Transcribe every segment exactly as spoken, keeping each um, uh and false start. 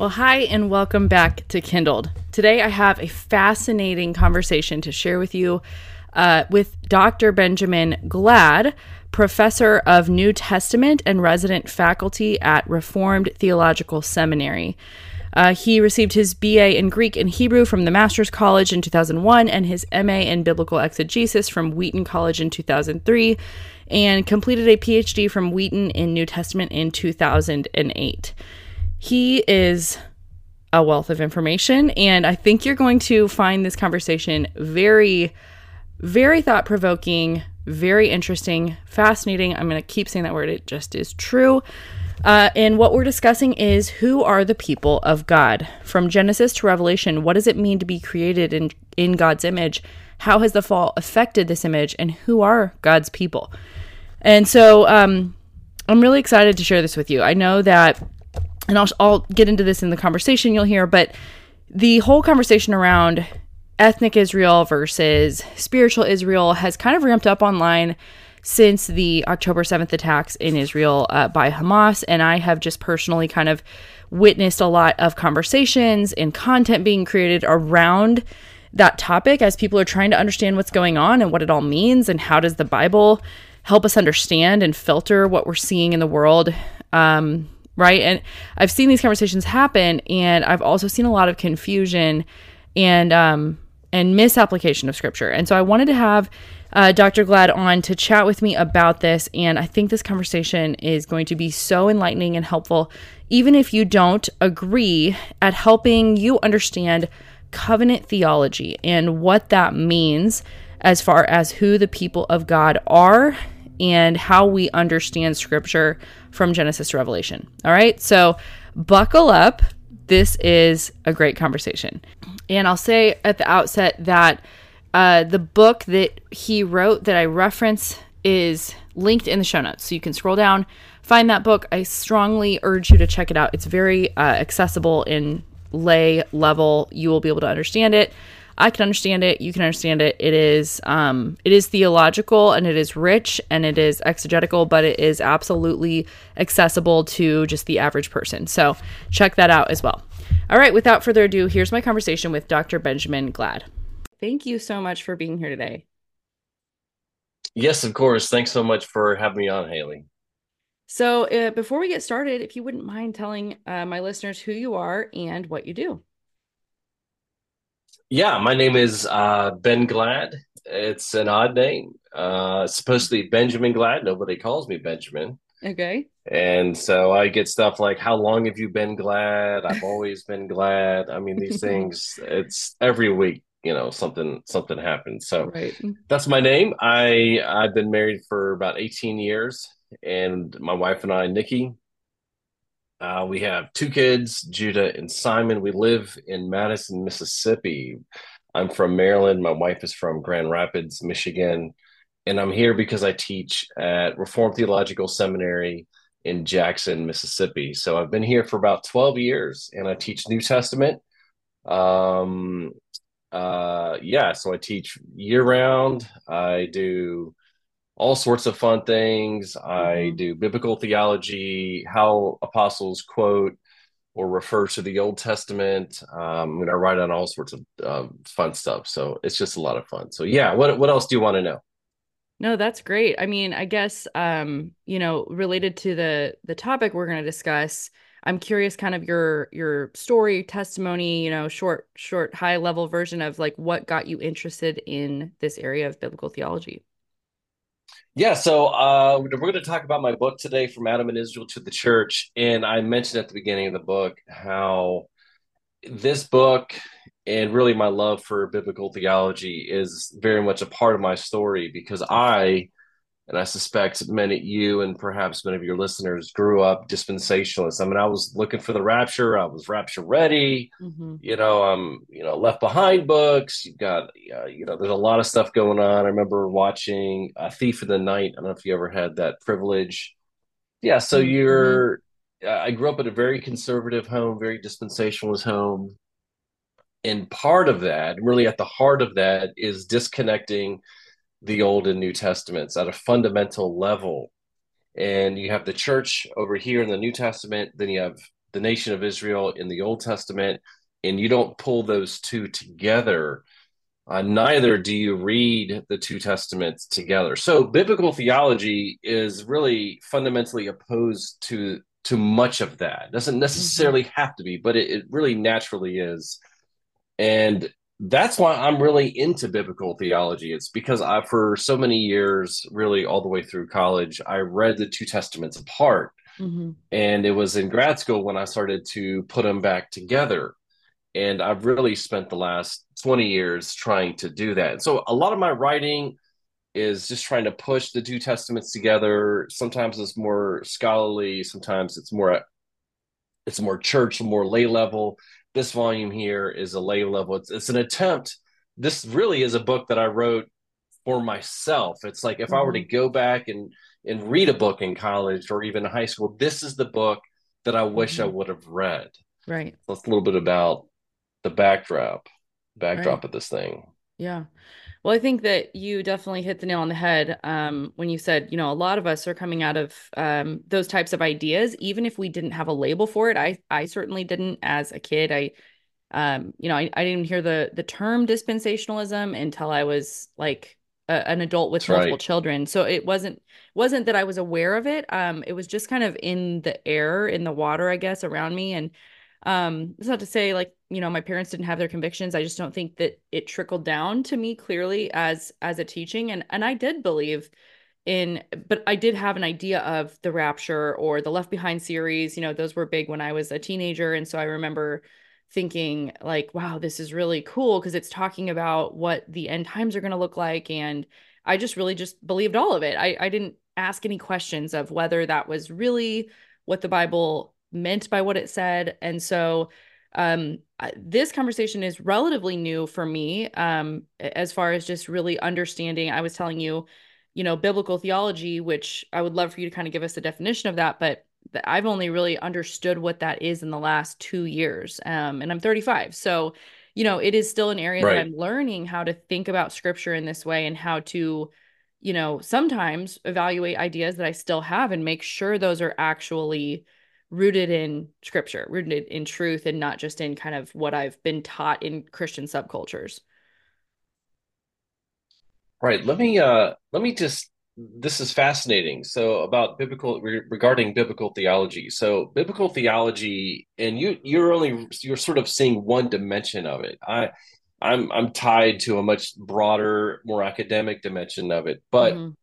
Well, hi, and welcome back to Kindled. Today, I have a fascinating conversation to share with you uh, with Doctor Benjamin Glad, professor of New Testament and resident faculty at Reformed Theological Seminary. Uh, he received his B A in Greek and Hebrew from the Master's College in two thousand one and his M A in Biblical Exegesis from Wheaton College in two thousand three, and completed a P H D from Wheaton in New Testament in two thousand eight. He is a wealth of information, and I think you're going to find this conversation very, very thought-provoking, very interesting, fascinating. I'm going to keep saying that word. It just is true. Uh, and what we're discussing is, who are the people of God? From Genesis to Revelation, what does it mean to be created in, in God's image? How has the fall affected this image? And who are God's people? And so um, I'm really excited to share this with you. I know that And I'll, I'll get into this in the conversation you'll hear, but the whole conversation around ethnic Israel versus spiritual Israel has kind of ramped up online since the October seventh attacks in Israel uh, by Hamas. And I have just personally kind of witnessed a lot of conversations and content being created around that topic as people are trying to understand what's going on and what it all means, and how does the Bible help us understand and filter what we're seeing in the world. Um, Right. And I've seen these conversations happen, and I've also seen a lot of confusion and um, and misapplication of scripture. And so I wanted to have uh, Doctor Glad on to chat with me about this. And I think this conversation is going to be so enlightening and helpful, even if you don't agree, at helping you understand covenant theology and what that means as far as who the people of God are and how we understand scripture from Genesis to Revelation. All right, so buckle up. This is a great conversation. And I'll say at the outset that uh, the book that he wrote that I reference is linked in the show notes. So you can scroll down, find that book. I strongly urge you to check it out. It's very uh, accessible in lay level. You will be able to understand it. I can understand it. You can understand it. It is, um, it is theological, and it is rich, and it is exegetical, but it is absolutely accessible to just the average person. So check that out as well. All right. Without further ado, here's my conversation with Doctor Benjamin Glad. Thank you so much for being here today. Yes, of course. Thanks so much for having me on, Haley. So uh, before we get started, if you wouldn't mind telling uh, my listeners who you are and what you do. Yeah, my name is uh, Ben Glad. It's an odd name. Uh, it's supposed to be Benjamin Glad. Nobody calls me Benjamin. Okay. And so I get stuff like, how long have you been glad? I've always been glad. I mean, these things, it's every week, you know, something, something happens. So Right. that's my name. I, I've been married for about eighteen years, and my wife and I, Nikki, Uh, we have two kids, Judah and Simon. We live in Madison, Mississippi. I'm from Maryland. My wife is from Grand Rapids, Michigan. And I'm here because I teach at Reformed Theological Seminary in Jackson, Mississippi. So I've been here for about twelve years, and I teach New Testament. Um, uh, yeah, so I teach year round. I do all sorts of fun things. I Mm-hmm. do biblical theology, how apostles quote or refer to the Old Testament. Um, and I write on all sorts of um, fun stuff. So it's just a lot of fun. So yeah, what what else do you want to know? No, that's great. I mean, I guess, um, you know, related to the the topic we're going to discuss, I'm curious kind of your your story, testimony, you know, short, short, high level version of like what got you interested in this area of biblical theology. Yeah, so uh, we're going to talk about my book today, From Adam and Israel to the Church. And I mentioned at the beginning of the book how this book, and really my love for biblical theology, is very much a part of my story, because I, and I suspect many you and perhaps many of your listeners, grew up dispensationalists. I mean, I was looking for the rapture. I was rapture ready. Mm-hmm. You know, um, you know, Left Behind books. You've got, uh, you know, there's a lot of stuff going on. I remember watching A Thief in the Night. I don't know if you ever had that privilege. Yeah, so Mm-hmm. you're. uh, I grew up in a very conservative home, very dispensationalist home, and part of that, really at the heart of that, is disconnecting the Old and New Testaments at a fundamental level. And you have the church over here in the New Testament, then you have the nation of Israel in the Old Testament, and you don't pull those two together, uh, neither do you read the two testaments together. So biblical theology is really fundamentally opposed to to much of that. It doesn't Mm-hmm. necessarily have to be, but it, it really naturally is. And that's why I'm really into biblical theology. It's because I, for so many years, really all the way through college, I read the two testaments apart. Mm-hmm. And it was in grad school when I started to put them back together. And I've really spent the last twenty years trying to do that. So a lot of my writing is just trying to push the two testaments together. Sometimes it's more scholarly, sometimes it's more it's more church, more lay level. This volume here is a lay level. It's it's an attempt. This really is a book that I wrote for myself. It's like if I were to Mm-hmm. go back and and read a book in college or even high school, this is the book that I wish I Mm-hmm. would have read. Right. So it's a little bit about the backdrop, Right. backdrop of this thing. Yeah. Well, I think that you definitely hit the nail on the head um, when you said, you know, a lot of us are coming out of um, those types of ideas, even if we didn't have a label for it. I I certainly didn't as a kid. I um, you know, I, I didn't hear the the term dispensationalism until I was like a, an adult with That's multiple right. children. So it wasn't wasn't that I was aware of it. Um, it was just kind of in the air, in the water, I guess, around me. And um, it's not to say like, you know, my parents didn't have their convictions. I just don't think that it trickled down to me clearly as as a teaching. And and I did believe in, but I did have an idea of the Rapture or the Left Behind series. You know, those were big when I was a teenager. And so I remember thinking like, wow, this is really cool because it's talking about what the end times are going to look like. And I just really just believed all of it. I, I didn't ask any questions of whether that was really what the Bible meant by what it said. And so um, this conversation is relatively new for me um, as far as just really understanding. I was telling you, you know, biblical theology, which I would love for you to kind of give us a definition of that, but I've only really understood what that is in the last two years. Um, and I'm thirty-five. So, you know, it is still an area that Right. I'm learning how to think about scripture in this way and how to, you know, sometimes evaluate ideas that I still have and make sure those are actually rooted in scripture, rooted in truth, and not just in kind of what I've been taught in Christian subcultures. Right. Let me uh let me just this is fascinating. So about biblical re regarding biblical theology. So biblical theology, and you you're only you're sort of seeing one dimension of it. I I'm I'm tied to a much broader, more academic dimension of it, but Mm-hmm.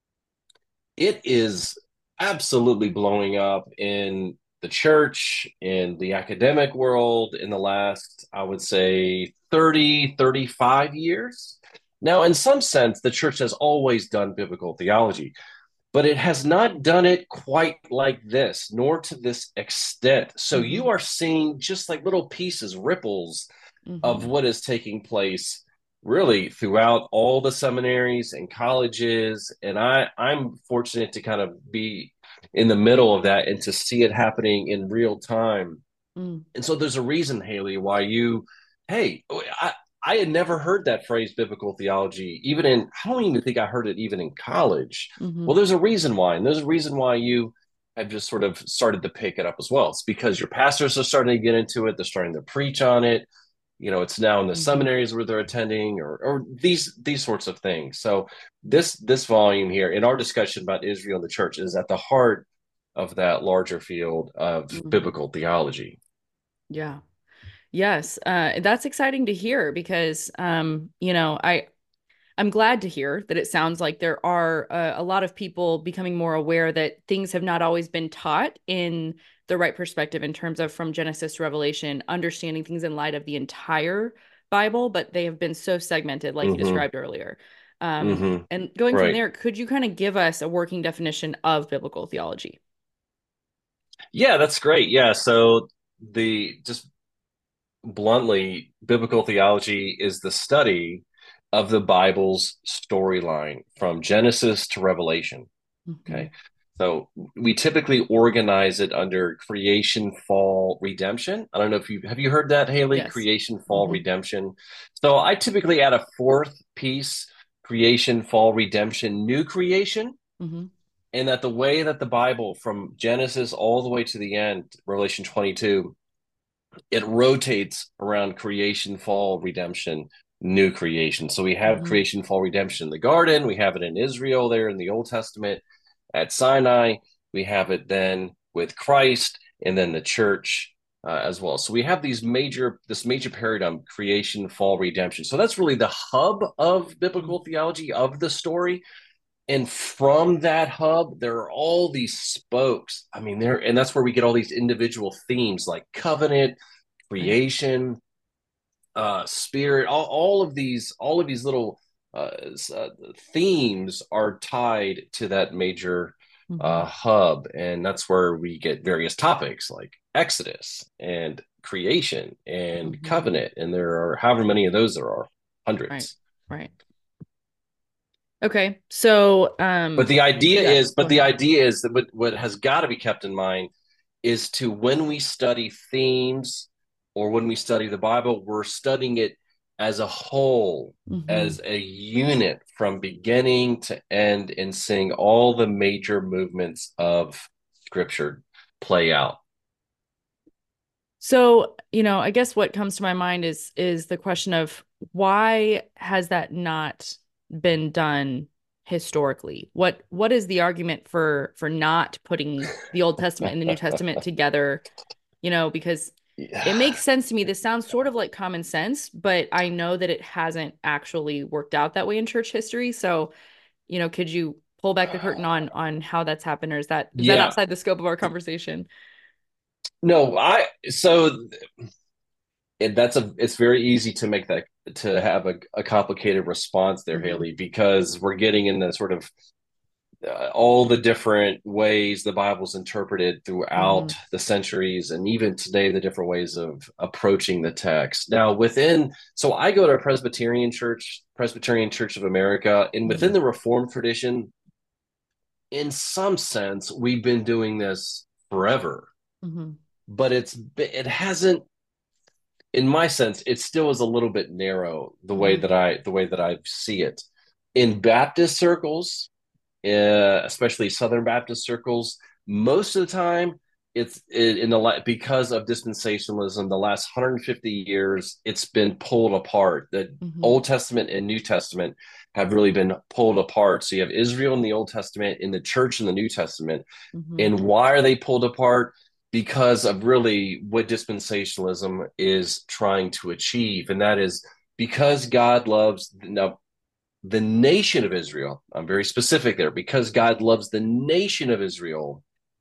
it is absolutely blowing up in the church, in the academic world in the last, I would say, thirty, thirty-five years. Now, in some sense, the church has always done biblical theology, but it has not done it quite like this, nor to this extent. So Mm-hmm. you are seeing just like little pieces, ripples of Mm-hmm. what is taking place really throughout all the seminaries and colleges. And I, I'm fortunate to kind of be in the middle of that and to see it happening in real time. Mm-hmm. And so there's a reason, Haley, why you, hey, I, I had never heard that phrase biblical theology, even in, I don't even think I heard it even in college. Mm-hmm. Well, there's a reason why. And there's a reason why you have just sort of started to pick it up as well. It's because your pastors are starting to get into it. They're starting to preach on it. You know, it's now in the Mm-hmm. seminaries where they're attending, or or these these sorts of things. So this this volume here in our discussion about Israel and the church is at the heart of that larger field of Mm-hmm. biblical theology. Yeah. Yes, uh, that's exciting to hear because, um, you know, I I'm glad to hear that it sounds like there are uh, a lot of people becoming more aware that things have not always been taught in the right perspective in terms of from Genesis to Revelation, understanding things in light of the entire Bible, but they have been so segmented, like you Mm-hmm. described earlier. Um, Mm-hmm. and going from Right. there, could you kind of give us a working definition of biblical theology? Yeah, that's great. Yeah. So the just bluntly, biblical theology is the study of the Bible's storyline from Genesis to Revelation. Hmm. Okay. So we typically organize it under creation, fall, redemption. I don't know if you have you heard that, Haley? Yes. Creation, fall, Hmm. redemption. So I typically add a fourth piece: creation, fall, redemption, new creation. Hmm. and that the way that the Bible, from Genesis all the way to the end, Revelation twenty-two, it rotates around creation, fall, redemption, new creation. So we have Mm-hmm. creation, fall, redemption in the garden. We have it in Israel there in the Old Testament at Sinai. We have it then with Christ and then the church uh, as well. So we have these major, this major paradigm, creation, fall, redemption. So that's really the hub of biblical theology, of the story. And from that hub, there are all these spokes. I mean, there, and that's where we get all these individual themes like covenant, Right. creation, uh, spirit. All, all of these, all of these little uh, uh, themes are tied to that major Mm-hmm. uh, hub, and that's where we get various topics like Exodus and creation and Mm-hmm. covenant, and there are however many of those there are, Right. hundreds. Right. Okay. So, But um, the idea yeah, is, go but the ahead. idea is that what, what has got to be kept in mind is to when we study themes or when we study the Bible, we're studying it as a whole, Mm-hmm. as a unit from beginning to end, and seeing all the major movements of Scripture play out. So, you know, I guess what comes to my mind is is the question of why has that not been done historically? What what is the argument for for not putting the Old Testament and the New Testament together? You know, because it Yeah. makes sense to me. This sounds sort of like common sense, but I know that it hasn't actually worked out that way in church history. So, you know, could you pull back the curtain on on how that's happened, or is that is that Yeah. outside the scope of our conversation? No, I so it, that's a it's very easy to make that to have a, a complicated response there, Mm-hmm. Haley, because we're getting in the sort of uh, all the different ways the Bible's interpreted Mm-hmm. throughout the centuries, and even today, the different ways of approaching the text. Now, within, so I go to a Presbyterian church, Presbyterian Church of America, and Mm-hmm. within the Reformed tradition, in some sense, we've been doing this forever, Mm-hmm. but it's it hasn't. In my sense, it still is a little bit narrow the way Mm-hmm. that I the way that I see it. In Baptist circles, uh, especially Southern Baptist circles, most of the time it's in the because of dispensationalism. The last one hundred fifty years, it's been pulled apart. The Mm-hmm. Old Testament and New Testament have really been pulled apart. So you have Israel in the Old Testament, in the church in the New Testament. Mm-hmm. And why are they pulled apart? Because of really what dispensationalism is trying to achieve, and that is because God loves now the nation of Israel. I'm very specific there, because God loves the nation of Israel,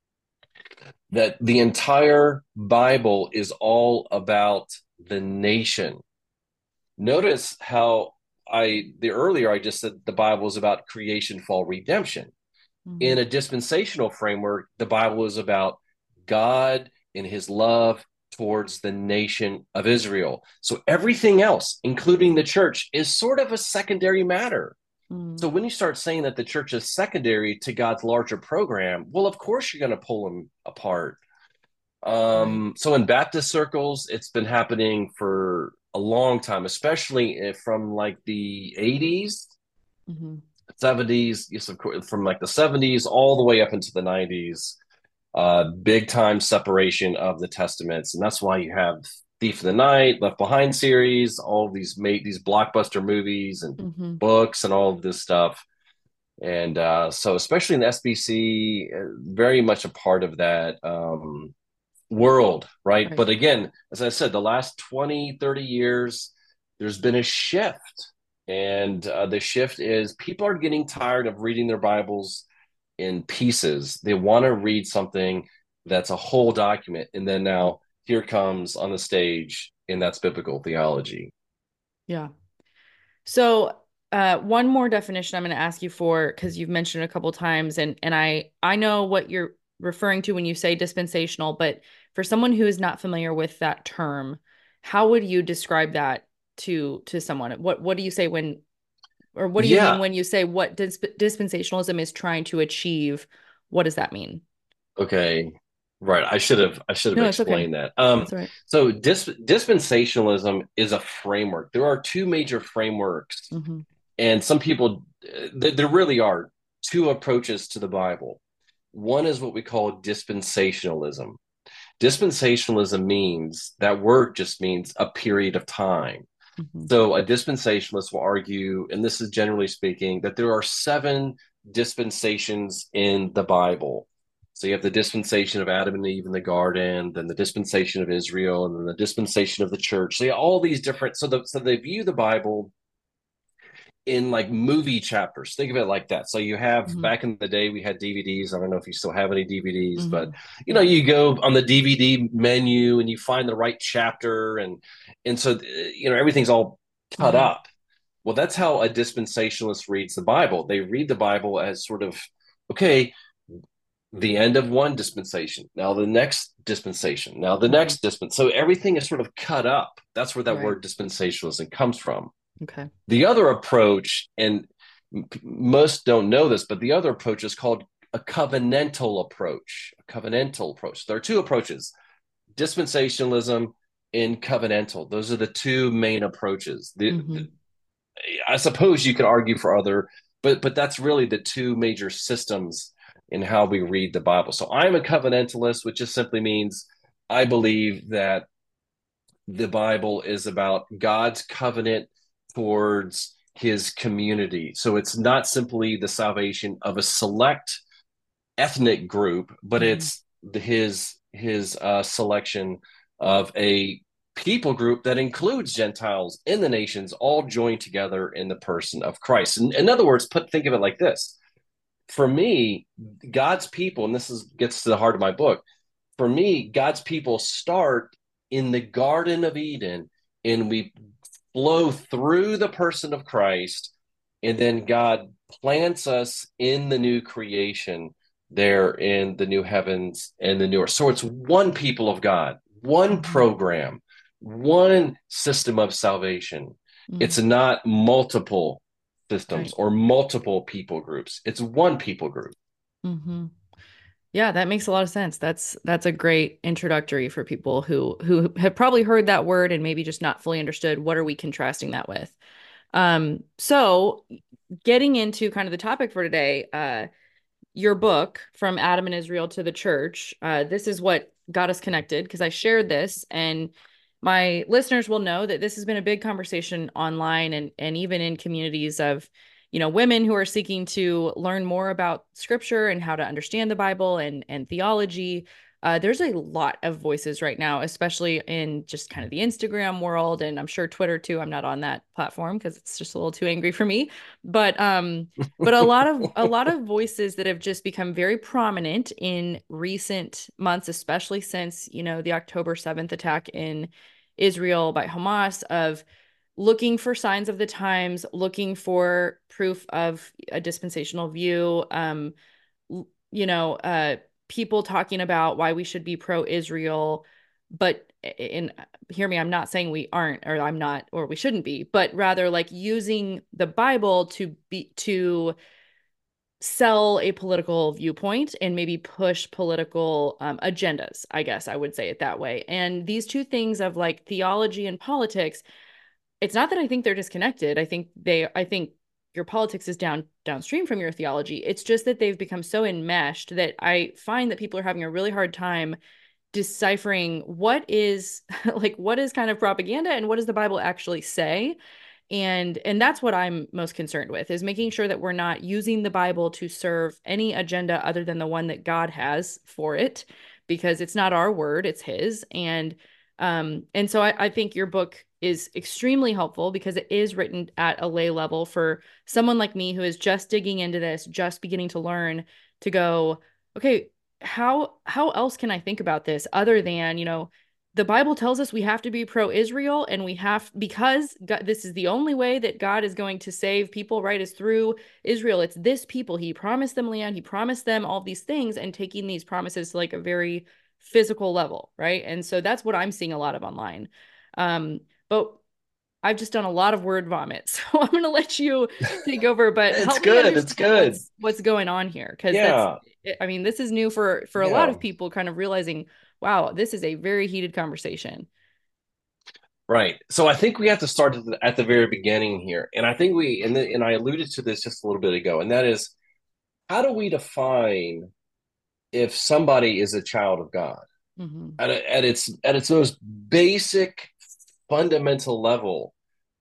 that the entire Bible is all about the nation. Notice how I, the earlier I just said the Bible is about creation, fall, redemption. Mm-hmm. In a dispensational framework, the Bible is about God and his love towards the nation of Israel. So everything else, including the church, is sort of a secondary matter. Mm-hmm. So when you start saying that the church is secondary to God's larger program, well, of course you're going to pull them apart. Right. Um, so in Baptist circles, it's been happening for a long time, especially from like the eighties, Mm-hmm. seventies, yes, of course, from like the seventies all the way up into the nineties. Uh, big time separation of the testaments, and that's why you have Thief of the Night, Left Behind series, all these made these blockbuster movies and Mm-hmm. books and all of this stuff. And uh, so, especially in the S B C, uh, very much a part of that um, world, right? Right. But again, as I said, the last twenty, thirty years, there's been a shift. And uh, the shift is people are getting tired of reading their Bibles in pieces. They want to read something that's a whole document. And then now here comes on the stage, and that's biblical theology. Yeah. So, uh, one more definition I'm going to ask you for, because you've mentioned it a couple times, and and I I know what you're referring to when you say dispensational, but for someone who is not familiar with that term, how would you describe that to to someone? What what do you say when, or what do you mean Yeah. when you say what dis dispensationalism is trying to achieve? What does that mean? Okay. Right. I should have I should have No, it's okay. explained that. Um, That's all right. so dis- dispensationalism is a framework. There are two major frameworks, Mm-hmm. and some people th- there really are two approaches to the Bible. One is what we call dispensationalism. Dispensationalism means that word just means a period of time. Hmm. So a dispensationalist will argue, and this is generally speaking, that there are seven dispensations in the Bible. So you have the dispensation of Adam and Eve in the garden, then the dispensation of Israel, and then the dispensation of the church. So you have all these different. So the, so they view the Bible in like movie chapters. Think of it like that. So you have Hmm. back in the day we had D V Ds. I don't know if you still have any D V Ds, but Hmm. you know Yeah. you go on the D V D menu and you find the right chapter and and so you know everything's all cut Hmm. up. Well, that's how a dispensationalist reads the Bible. They read the Bible as sort of okay, the end of one dispensation, now the next dispensation, now the Hmm. next dispensation. So everything is sort of cut up. That's where that Right. word dispensationalism comes from. Okay. The other approach, and most don't know this, but the other approach is called a covenantal approach. A covenantal approach. There are two approaches: dispensationalism and covenantal. Those are the two main approaches. The, the, Hmm. I suppose you could argue for other, but but that's really the two major systems in how we read the Bible. So I'm a covenantalist, which just simply means I believe that the Bible is about God's covenant towards his community. So it's not simply the salvation of a select ethnic group, but Hmm. it's the, his his uh, selection of a people group that includes Gentiles in the nations, all joined together in the person of Christ. In, in other words, put think of it like this: for me, God's people, and this is gets to the heart of my book. For me, God's people start in the Garden of Eden, and we flow through the person of Christ, and then God plants us in the new creation there in the new heavens and the new earth. So it's one people of God, one Hmm. program, one system of salvation. Hmm. It's not multiple systems Right. or multiple people groups. It's one people group. Hmm. Yeah, that makes a lot of sense. That's that's a great introductory for people who who have probably heard that word and maybe just not fully understood what are we contrasting that with. Um, so getting into kind of the topic for today, uh, your book From Adam and Israel to the Church, uh, this is what got us connected because I shared this and my listeners will know that this has been a big conversation online and and even in communities of you know women who are seeking to learn more about scripture and how to understand the Bible and and theology. Uh, there's a lot of voices right now, especially in just kind of the Instagram world, and I'm sure Twitter too. I'm not on that platform because it's just a little too angry for me. But um, but a lot of a lot of voices that have just become very prominent in recent months, especially since you know the October seventh attack in Israel by Hamas, of looking for signs of the times, looking for proof of a dispensational view, um, you know, uh, people talking about why we should be pro-Israel, but in hear me, I'm not saying we aren't, or I'm not, or we shouldn't be, but rather like using the Bible to be to sell a political viewpoint and maybe push political um, agendas, I guess I would say it that way. And these two things of like theology and politics, it's not that I think they're disconnected. I think they, I think your politics is down downstream from your theology. It's just that they've become so enmeshed that I find that people are having a really hard time deciphering what is like what is kind of propaganda and what does the Bible actually say. And and that's what I'm most concerned with, is making sure that we're not using the Bible to serve any agenda other than the one that God has for it, because it's not our word, it's his. And um and so I, I think your book is extremely helpful because it is written at a lay level for someone like me who is just digging into this, just beginning to learn, to go, okay, how how else can I think about this other than, you know, the Bible tells us we have to be pro-Israel, and we have, because God, this is the only way that God is going to save people, right, is through Israel. It's this people. He promised them land. He promised them all these things, and taking these promises to like a very physical level, right? And so that's what I'm seeing a lot of online. Um, but I've just done a lot of word vomit, so I'm going to let you take over. But It's help me good. It's understand good. what's what's going on here, because that's, Yeah. I mean, this is new for for a lot Yeah. of people, kind of realizing, wow, this is a very heated conversation. Right. So I think we have to start at the, at the very beginning here. And I think we, and, the, and I alluded to this just a little bit ago, and that is how do we define if somebody is a child of God Hmm. at, a, at its at its most basic fundamental level,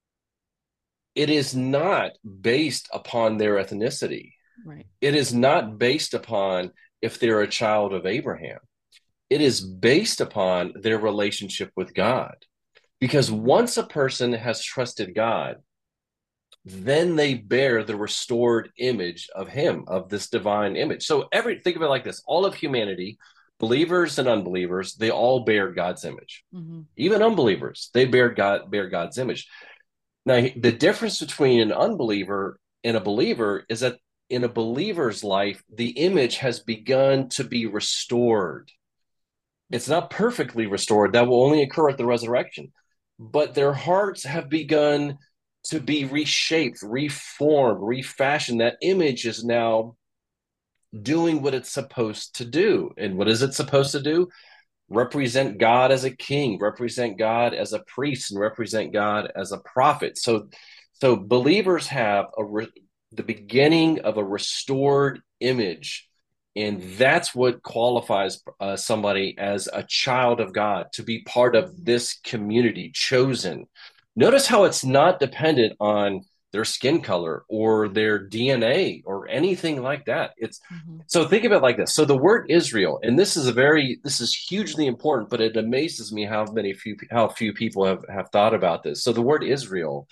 it is not based upon their ethnicity. Right. It is not based upon if they're a child of Abraham. It is based upon their relationship with God. Because Hmm. once a person has trusted God, then they bear the restored image of him, of this divine image. So every think of it like this: all of humanity, believers and unbelievers, they all bear God's image. Hmm. Even unbelievers, they bear God bear God's image. Now, the difference between an unbeliever and a believer is that in a believer's life, the image has begun to be restored. It's Hmm. not perfectly restored. That will only occur at the resurrection. But their hearts have begun to be reshaped, reformed, refashioned. That image is now doing what it's supposed to do. And what is it supposed to do? Represent God as a king, represent God as a priest, and represent God as a prophet. So, so believers have a re- the beginning of a restored image, and that's what qualifies uh, somebody as a child of God to be part of this community, chosen. Notice how it's not dependent on their skin color or their D N A or anything like that. It's Hmm. so think of it like this. So the word Israel, and this is a very this is hugely important, but it amazes me how many few how few people have have thought about this. So the word Israel,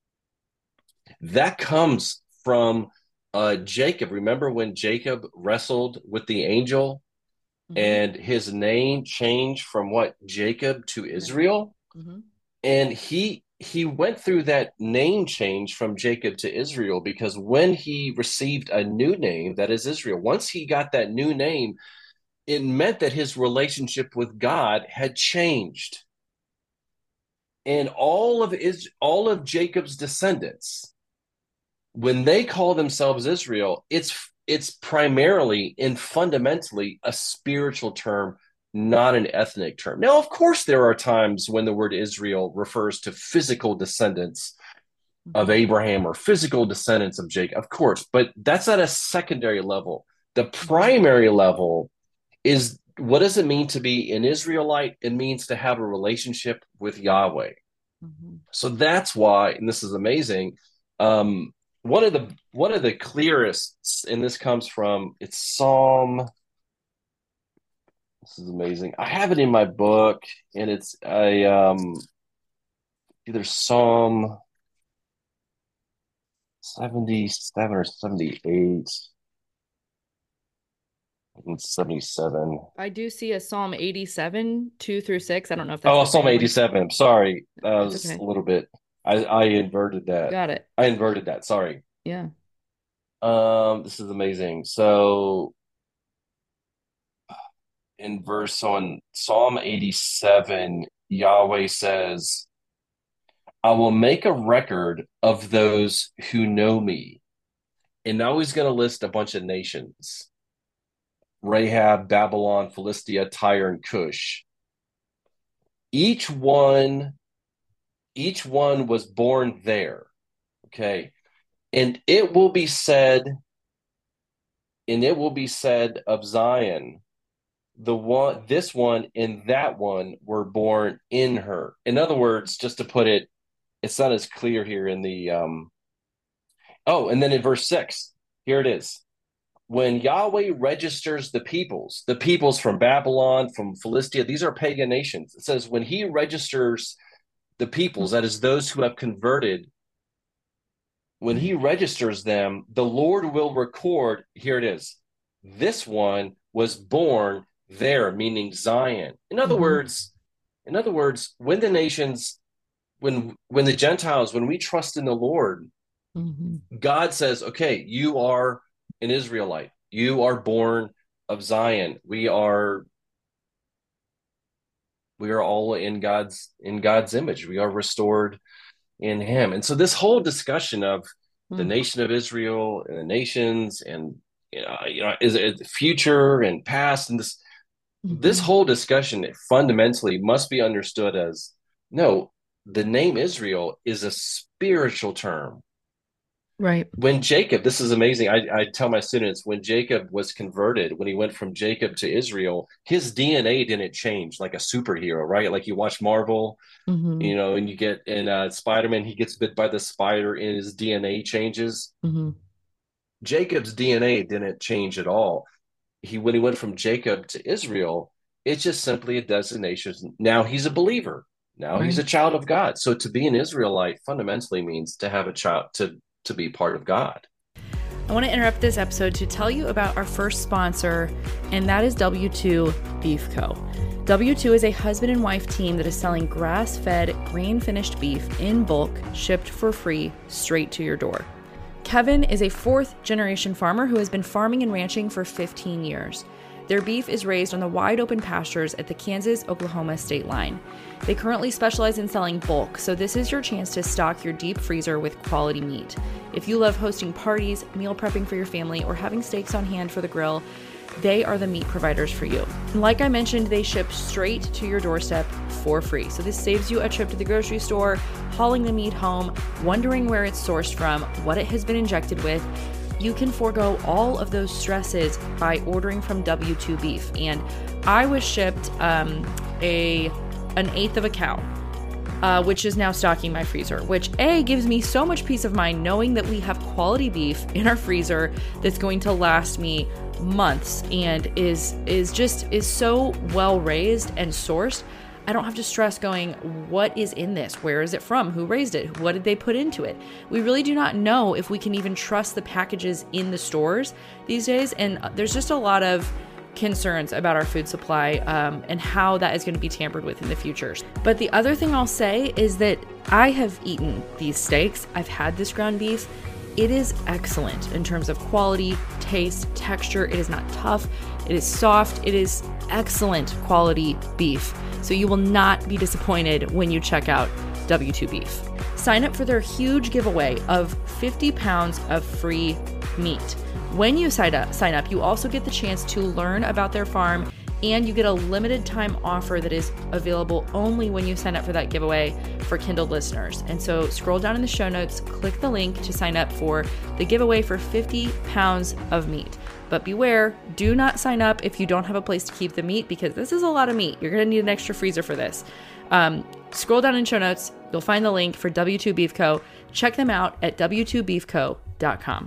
that comes from uh, Jacob. Remember when Jacob wrestled with the angel Hmm. and his name changed from what Jacob to Right. Israel? Hmm. And he he went through that name change from Jacob to Israel because when he received a new name, that is Israel, once he got that new name, it meant that his relationship with God had changed. And all of is all of Jacob's descendants, when they call themselves Israel, it's it's primarily and fundamentally a spiritual term, not an ethnic term. Now, of course, there are times when the word Israel refers to physical descendants of Hmm. Abraham or physical descendants of Jacob, of course, but that's at a secondary level. The Hmm. primary level is, what does it mean to be an Israelite? It means to have a relationship with Yahweh. Hmm. So that's why, and this is amazing. Um, one of the one of the clearest, and this comes from it's Psalm. This is amazing. I have it in my book, and it's a um, either Psalm seventy-seven or seventy-eight. I think seventy-seven. I do see a Psalm eighty-seven, two through six. I don't know if that's Oh, the Psalm same one. eighty-seven. I'm sorry. That It's was okay. a little bit. I, I inverted that. Got it. I inverted that. Sorry. Yeah. Um, this is amazing. So in verse on Psalm eighty-seven, Yahweh says, I will make a record of those who know me. And now he's going to list a bunch of nations: Rahab, Babylon, Philistia, Tyre, and Cush. Each one, each one was born there. Okay. And it will be said, and it will be said of Zion, the one, this one and that one were born in her. In other words, just to put it, it's not as clear here in the um oh, and then in verse six, here it is. When Yahweh registers the peoples, the peoples from Babylon, from Philistia, these are pagan nations. It says when he registers the peoples, that is those who have converted, when he registers them, the Lord will record, here it is, this one was born there, meaning Zion. In other Hmm. words, in other words, when the nations, when when the Gentiles, when we trust in the Lord, Hmm. God says, okay, you are an Israelite. You are born of Zion. We are we are all in God's in God's image. We are restored in him. And so this whole discussion of the Hmm. nation of Israel and the nations and you know, you know is it future and past, and this this Hmm. whole discussion fundamentally must be understood as no, the name Israel is a spiritual term. Right. When Jacob, this is amazing. I, I tell my students when Jacob was converted, when he went from Jacob to Israel, his D N A didn't change like a superhero, right? Like you watch Marvel, Mm-hmm. you know, and you get in uh, Spider-Man, he gets bit by the spider and his D N A changes. Mm-hmm. Jacob's D N A didn't change at all. He when he went from Jacob to Israel, it's just simply a designation. Now he's a believer. Now he's Right. a child of God. So to be an Israelite fundamentally means to have a child to to be part of God. I want to interrupt this episode to tell you about our first sponsor, and that is W two Beef Co. W two is a husband and wife team that is selling grass-fed, grain-finished beef in bulk, shipped for free straight to your door. Kevin is a fourth-generation farmer who has been farming and ranching for fifteen years. Their beef is raised on the wide-open pastures at the Kansas-Oklahoma state line. They currently specialize in selling bulk, so this is your chance to stock your deep freezer with quality meat. If you love hosting parties, meal prepping for your family, or having steaks on hand for the grill, they are the meat providers for you. And like I mentioned, they ship straight to your doorstep for free. So this saves you a trip to the grocery store, hauling the meat home, wondering where it's sourced from, what it has been injected with. You can forego all of those stresses by ordering from W two Beef. And I was shipped um, a an eighth of a cow, uh, which is now stocking my freezer, which A, gives me so much peace of mind knowing that we have quality beef in our freezer that's going to last me months and is is just is so well raised and sourced. I don't have to stress going, what is in this? Where is it from? Who raised it? What did they put into it? We really do not know if we can even trust the packages in the stores these days. And there's just a lot of concerns about our food supply um, and how that is going to be tampered with in the future. But the other thing I'll say is that I have eaten these steaks. I've had this ground beef. It is excellent in terms of quality, taste, texture. It is not tough. It is soft. It is excellent quality beef. So you will not be disappointed when you check out W two Beef. Sign up for their huge giveaway of fifty pounds of free meat. When you sign up, sign up, you also get the chance to learn about their farm, and you get a limited time offer that is available only when you sign up for that giveaway for Kindled listeners. And so scroll down in the show notes, click the link to sign up for the giveaway for fifty pounds of meat. But beware, do not sign up if you don't have a place to keep the meat, because this is a lot of meat. You're going to need an extra freezer for this. Um, scroll down in show notes. You'll find the link for W two Beef Co. Check them out at w two beef co dot com.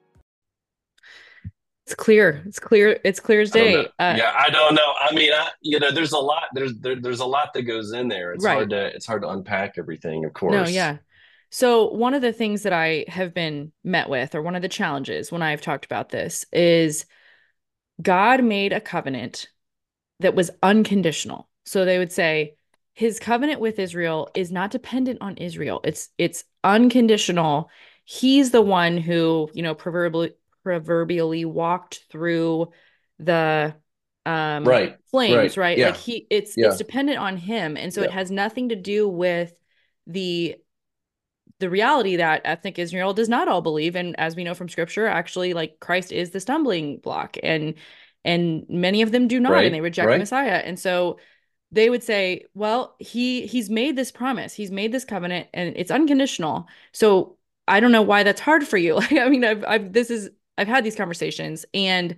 It's clear. It's clear. It's clear as day. I uh, yeah, I don't know. I mean, I, you know, there's a lot. There's there, there's a lot that goes in there. It's right. hard to it's hard to unpack everything. Of course. No, yeah. So one of the things that I have been met with, or one of the challenges when I've talked about this, is God made a covenant that was unconditional. So they would say his covenant with Israel is not dependent on Israel. It's it's unconditional. He's the one who, you know, proverbially proverbially walked through the um right. flames, right? right? Yeah. Like he it's yeah. it's dependent on him. And so yeah. it has nothing to do with the the reality that ethnic Israel does not all believe. And as we know from scripture, actually, like Christ is the stumbling block, and and many of them do not, right. and they reject right. the Messiah. And so they would say, well, he he's made this promise, he's made this covenant, and it's unconditional. So I don't know why that's hard for you. Like, I mean, I've, I've this is I've had these conversations, and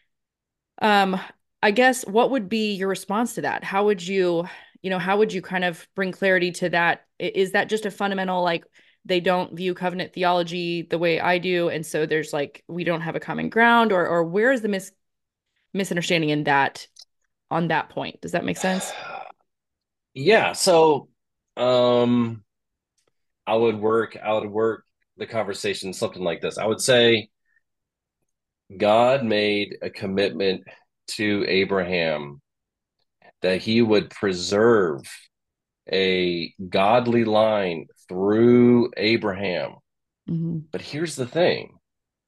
um, I guess what would be your response to that? How would you, you know, how would you kind of bring clarity to that? Is that just a fundamental, like, they don't view covenant theology the way I do, and so there's like, we don't have a common ground, or or where is the mis misunderstanding in that, on that point? Does that make sense? Yeah. So, um, I would work, I would work the conversation something like this. I would say God made a commitment to Abraham that he would preserve a godly line through Abraham. Mm-hmm. But here's the thing.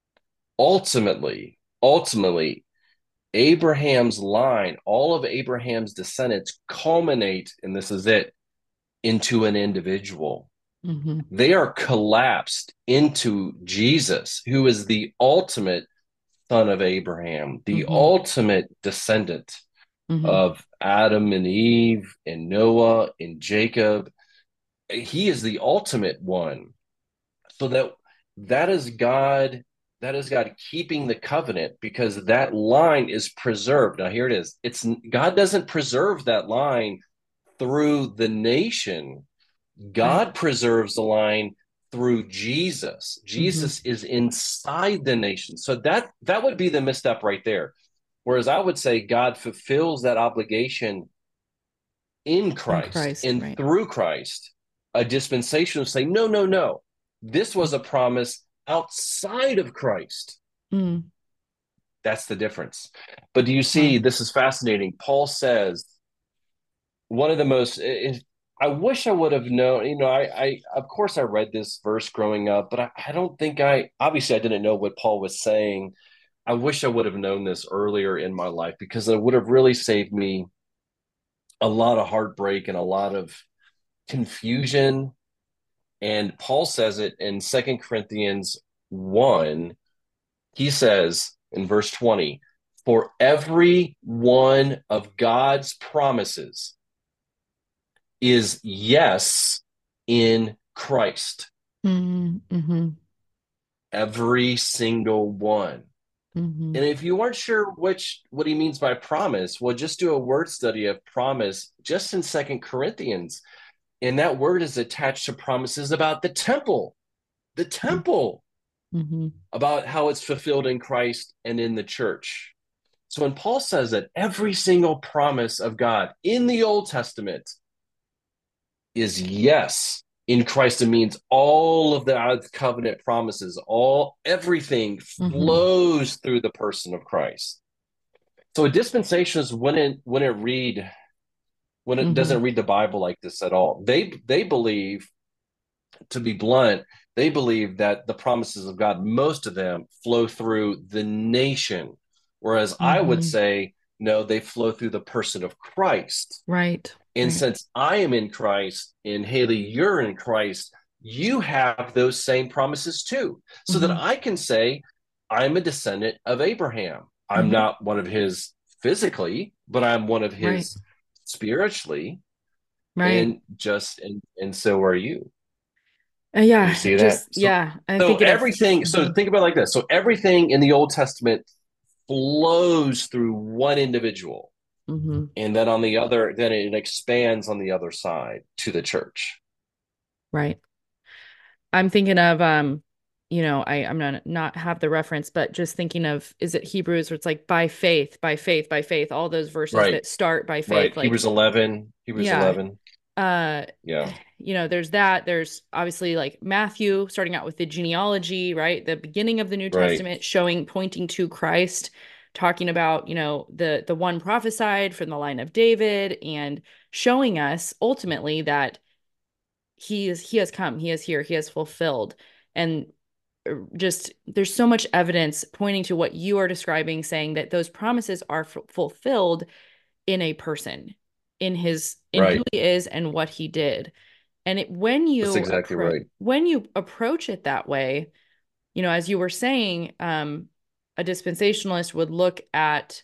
Ultimately, ultimately, Abraham's line, all of Abraham's descendants culminate, and this is it, into an individual. Mm-hmm. They are collapsed into Jesus, who is the ultimate son of Abraham, the mm-hmm. ultimate descendant mm-hmm. of Adam and Eve and Noah and Jacob. He is the ultimate one. So that that is God, that is God keeping the covenant because that line is preserved. Now here it is. It's God doesn't preserve that line through the nation. Right. God preserves the line through Jesus. Mm-hmm. Jesus is inside the nation. So that that would be the misstep right there. Whereas I would say God fulfills that obligation in In Christ Christ, and right. through Christ. A dispensation will say, no, no, no. This was a promise outside of Christ. Mm. That's the difference. But do you see, Wow. this is fascinating. Paul says, one of the most, I wish I would have known, you know, I, I, of course I read this verse growing up, but I, I don't think I, obviously I didn't know what Paul was saying. I wish I would have known this earlier in my life because it would have really saved me a lot of heartbreak and a lot of confusion. And Paul says it in Second Corinthians one. He says in verse twenty, for every one of God's promises is yes in Christ. Mm-hmm. Mm-hmm. Every single one. Mm-hmm. And if you weren't sure which what he means by promise, well, just do a word study of promise just in Second Corinthians. And that word is attached to promises about the temple, the temple, Mm-hmm. about how it's fulfilled in Christ and in the church. So when Paul says that every single promise of God in the Old Testament is yes in Christ, it means all of the covenant promises, all everything Mm-hmm. flows through the person of Christ. So a dispensationalist wouldn't wouldn't read when it Mm-hmm. doesn't read the Bible like this at all. They they believe, to be blunt, they believe that the promises of God, most of them flow through the nation. Whereas I would Mm-hmm. say, no, they flow through the person of Christ. Right. And Right. since I am in Christ and Haley, you're in Christ, you have those same promises too. So that Mm-hmm. I can say, I'm a descendant of Abraham. I'm Mm-hmm. not one of his physically, but I'm one of Right. his spiritually. Right. And just, and, and so are you. Uh, Do you yeah. see that? Just, So, yeah. I'm so thinking of, everything, so mm-hmm. think about it like this. So everything in the Old Testament flows through one individual. Mm-hmm. And then on the other, then it expands on the other side to the church. Right. I'm thinking of, um, you know, I, I'm not not have the reference, but just thinking of, is it Hebrews where it's like by faith, by faith, by faith, all those verses Right. that start by Right. faith, like, Hebrews eleven. Hebrews yeah. eleven. Uh, Yeah. you know, there's that. There's obviously like Matthew starting out with the genealogy, right? The beginning of the New Right. Testament showing, pointing to Christ, talking about, you know, the the one prophesied from the line of David and showing us ultimately that he is he has come, he is here, he has fulfilled. And uh, just there's so much evidence pointing to what you are describing, saying that those promises are f- fulfilled in a person, in his in who Right. he is and what he did. And it, when That's you exactly appro- right. when you approach it that way, you know, as you were saying, um, a dispensationalist would look at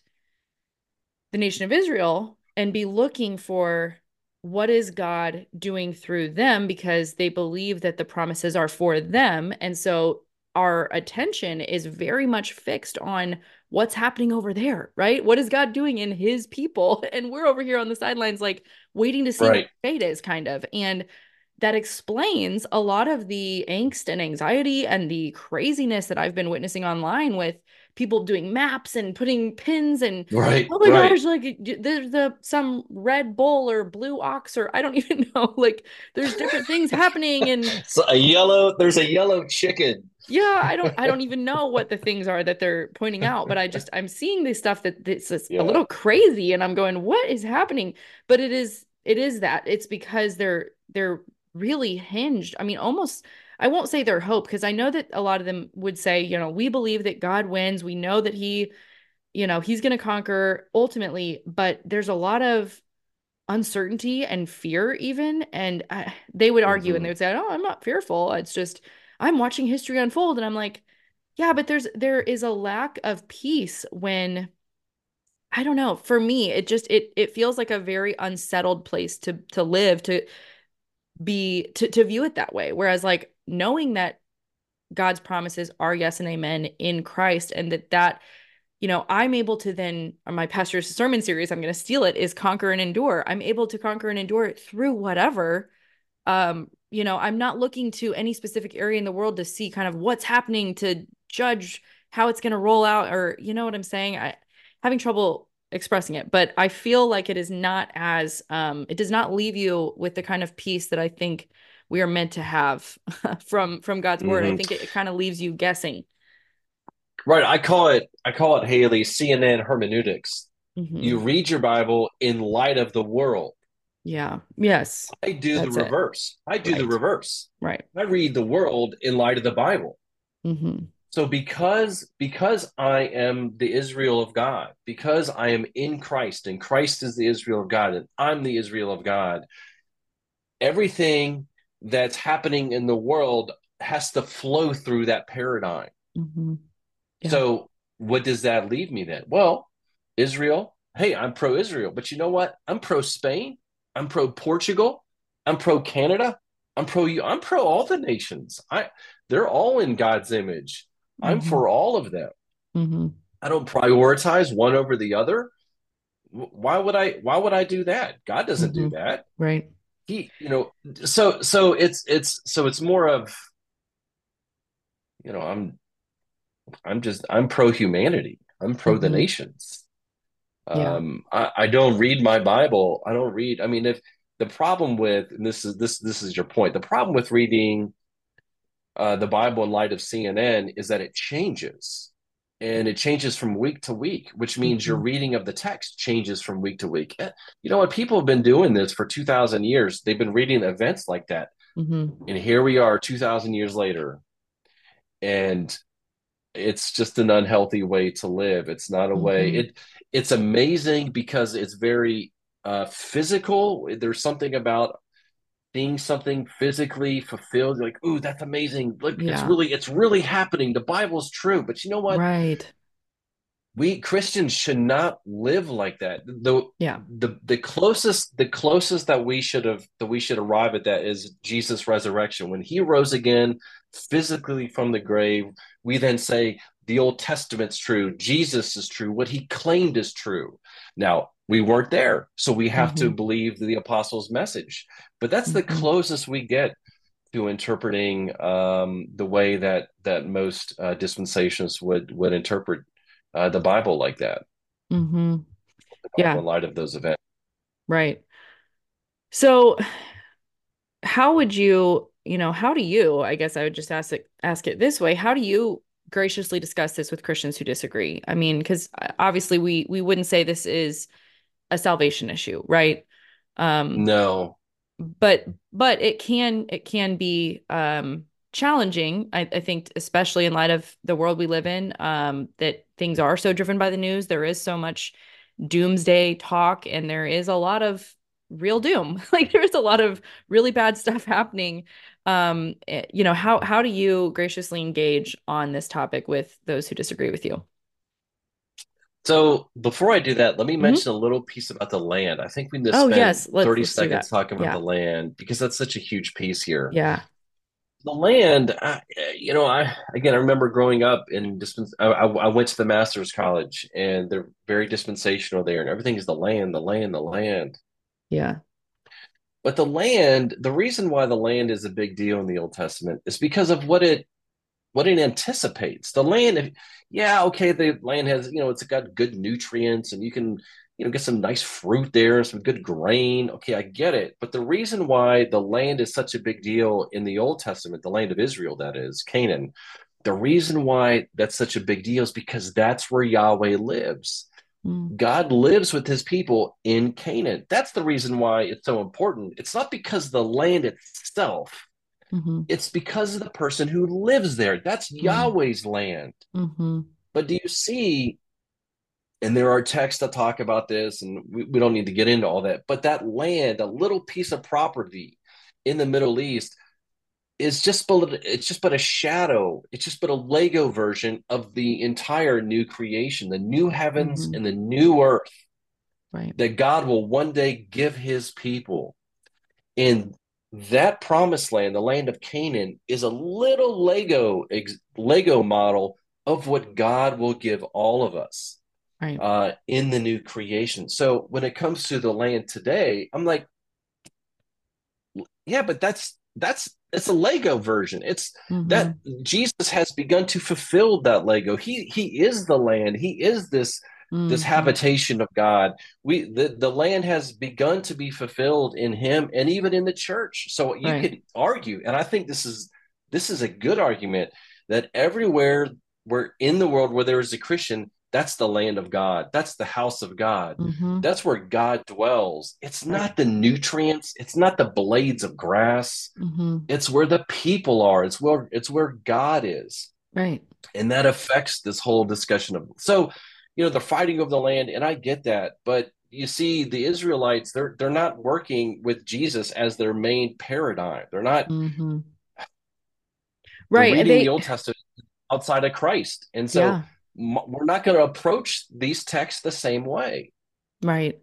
the nation of Israel and be looking for what is God doing through them because they believe that the promises are for them. And so our attention is very much fixed on what's happening over there, right? What is God doing in his people? And we're over here on the sidelines, like waiting to see what Right. fate is, kind of. And that explains a lot of the angst and anxiety and the craziness that I've been witnessing online with people doing maps and putting pins and Right. oh my Right. gosh, like there's the some red bull or blue ox or I don't even know. Like there's different things happening and So a yellow, there's a yellow chicken. yeah, I don't I don't even know what the things are that they're pointing out, but I just I'm seeing this stuff that it's just a Yeah. little crazy and I'm going, what is happening? But it is it is that. It's because they're they're really hinged. I mean, almost I won't say their hope because I know that a lot of them would say, you know, we believe that God wins. We know that he, you know, he's going to conquer ultimately, but there's a lot of uncertainty and fear even and I, they would argue and they Mm-hmm. would say oh I'm not fearful, it's just I'm watching history unfold and I'm like yeah but there's there is a lack of peace when I don't know, for me it just it it feels like a very unsettled place to to live, to be to to view it that way, whereas like knowing that God's promises are yes and amen in Christ, and that that you know, I'm able to then, on my pastor's sermon series, I'm going to steal it, is conquer and endure. I'm able to conquer and endure it through whatever. Um, you know, I'm not looking to any specific area in the world to see kind of what's happening to judge how it's going to roll out, or, you know what I'm saying? I having trouble expressing it, but I feel like it is not as, um, it does not leave you with the kind of peace that I think we are meant to have from, from God's word. I Hmm. think it, it kind of leaves you guessing. Right. I call it, I call it, Haley, C N N hermeneutics. You Mm-hmm. read your Bible in light of the world. Yeah. Yes. I do the That's it. reverse. I do the Right. reverse. Right. I read the world in light of the Bible. Mm-hmm. So because because I am the Israel of God, because I am in Christ and Christ is the Israel of God and I'm the Israel of God, everything that's happening in the world has to flow through that paradigm. Mm-hmm. Yeah. So what does that leave me then? Well, Israel, hey, I'm pro Israel, but you know what? I'm pro Spain, I'm pro Portugal, I'm pro Canada, I'm pro you, I'm pro all the nations. I they're all in God's image. I'm Mm-hmm. for all of them. Mm-hmm. I don't prioritize one over the other. Why would I why would I do that? God doesn't Mm-hmm. do that. Right. He, you know, so so it's it's so it's more of, you know, I'm I'm just I'm pro humanity. I'm pro the Mm-hmm. nations. Yeah. Um, I, I don't read my Bible. I don't read. I mean, if the problem with, and this is this this is your point, the problem with reading uh, the Bible in light of C N N is that it changes, and it changes from week to week, which means your Mm-hmm. reading of the text changes from week to week. Eh, You know what? People have been doing this for two thousand years. They've been reading events like that, Mm-hmm. and here we are, two thousand years later, and it's just an unhealthy way to live. It's not a way. Mm-hmm. It it's amazing because it's very uh, physical. There's something about seeing something physically fulfilled. You're like, ooh, that's amazing. Look, it's Yeah. really it's really happening. The Bible's true. But you know what? Right. We Christians should not live like that. The Yeah. the the closest the closest that we should have that we should arrive at that is Jesus' resurrection. When he rose again physically from the grave, we then say the Old Testament's true, Jesus is true, what he claimed is true. Now, we weren't there, so we have to Mm-hmm. believe the apostles' message. But that's the Mm-hmm. closest we get to interpreting um, the way that that most uh, dispensations would would interpret uh, the Bible like that, Mm-hmm. the Bible Yeah. in light of those events. Right. So how would you, you know, how do you, I guess I would just ask it, ask it this way. How do you graciously discuss this with Christians who disagree? I mean, because obviously we we wouldn't say this is a salvation issue, right? Um, No, but but it can it can be um challenging. I, I think, especially in light of the world we live in, um, that things are so driven by the news. There is so much doomsday talk, and there is a lot of real doom. Like there's a lot of really bad stuff happening. Um, eh, you know, how how do you graciously engage on this topic with those who disagree with you? so before I do that, let me Hmm. mention a little piece about the land. I think we just Oh spent yes, let's thirty let's do seconds that. talking about the Yeah, land because that's such a huge piece here. yeah, The land, I, you know, I again, I remember growing up in dispens. I, I went to the master's college, and they're very dispensational there, and everything is the land, the land, the land. yeah. But the land, the reason why the land is a big deal in the Old Testament is because of what it what it anticipates. The land, yeah, okay, the land has, you know, it's got good nutrients and you can, you know, get some nice fruit there and some good grain. Okay, I get it. But the reason why the land is such a big deal in the Old Testament, the land of Israel, that is, Canaan, the reason why that's such a big deal is because that's where Yahweh lives. Mm, God lives with his people in Canaan. That's the reason why it's so important. It's not because the land itself, hmm. it's because of the person who lives there. That's Right. Yahweh's land. Hmm. But do you see, and there are texts that talk about this, and we, we don't need to get into all that, but that land, a little piece of property in the Middle East, is just but it's just but a shadow. It's just but a Lego version of the entire new creation, the new heavens Hmm. and the new earth Right. that God will one day give his people. And that promised land, the land of Canaan, is a little Lego ex, Lego model of what God will give all of us Right. uh, in the new creation. So when it comes to the land today, I'm like, yeah, but that's that's it's a Lego version. It's that Mm-hmm. Jesus has begun to fulfill that Lego. He he is the land. He is this this Mm-hmm. habitation of God. We the, the land has begun to be fulfilled in him and even in the church. So you Right. could argue, and I think this is this is a good argument that everywhere where in the world where there is a Christian, that's the land of God. That's the house of God. Mm-hmm. That's where God dwells. It's Right. not the nutrients, it's not the blades of grass. Mm-hmm. It's where the people are. It's where it's where God is. Right. And that affects this whole discussion of so, you know, the fighting of the land, and I get that, but you see the Israelites, they're they're not working with Jesus as their main paradigm. They're not Mm-hmm. they're Right. reading the They, Old Testament outside of Christ. And so yeah. we're not going to approach these texts the same way. Right.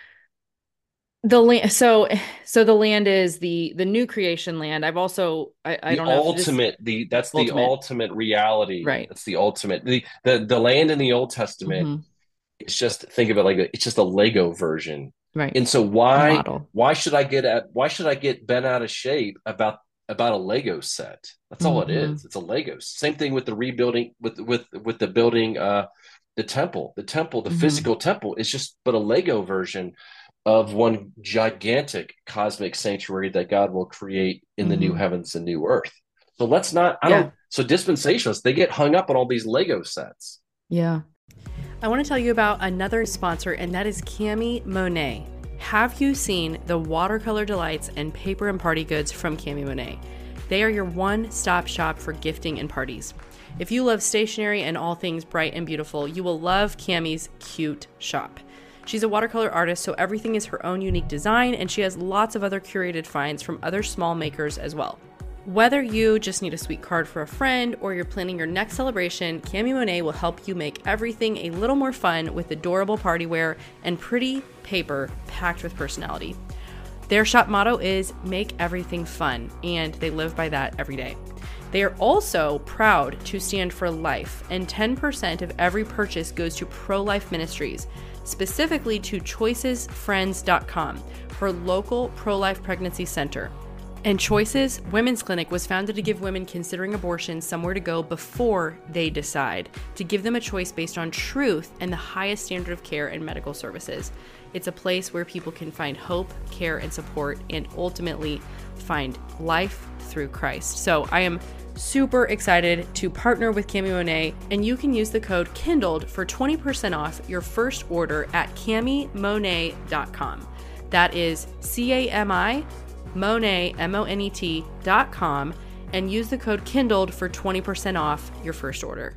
The land, so so the land is the the new creation land. I've also I, I The don't know if this ultimate, the that's the ultimate, ultimate reality. right. That's the ultimate. The the the land in the Old Testament, Mm-hmm. it's just think of it like a, it's just a Lego version. Right. And so A why model. why should I get at why should I get bent out of shape about about a Lego set? That's all it Mm-hmm. is. It's a Lego. Same thing with the rebuilding with with with the building uh the temple. The temple, the Mm-hmm. physical temple is just but a Lego version of one gigantic cosmic sanctuary that God will create in the new Mm-hmm. heavens and new earth. So let's not, I Yeah. don't, so dispensationalists, they get hung up on all these Lego sets. Yeah. I want to tell you about another sponsor, and that is Cami Monet. Have you seen the watercolor delights and paper and party goods from Cami Monet? They are your one-stop shop for gifting and parties. If you love stationery and all things bright and beautiful, you will love Cami's cute shop. She's a watercolor artist, so everything is her own unique design, and she has lots of other curated finds from other small makers as well. Whether you just need a sweet card for a friend or you're planning your next celebration, Cami Monet will help you make everything a little more fun with adorable party wear and pretty paper packed with personality. Their shop motto is make everything fun, and they live by that every day. They are also proud to stand for life, and ten percent of every purchase goes to Pro-Life Ministries, specifically to choices friends dot com, her local pro-life pregnancy center. And Choices Women's Clinic was founded to give women considering abortion somewhere to go before they decide, to give them a choice based on truth and the highest standard of care and medical services. It's a place where people can find hope, care, and support, and ultimately find life through Christ. So I am super excited to partner with Cami Monet, and you can use the code KINDLED for twenty percent off your first order at cami monet dot com. That is C A M I Monet, M O N E T dot com, and use the code KINDLED for twenty percent off your first order.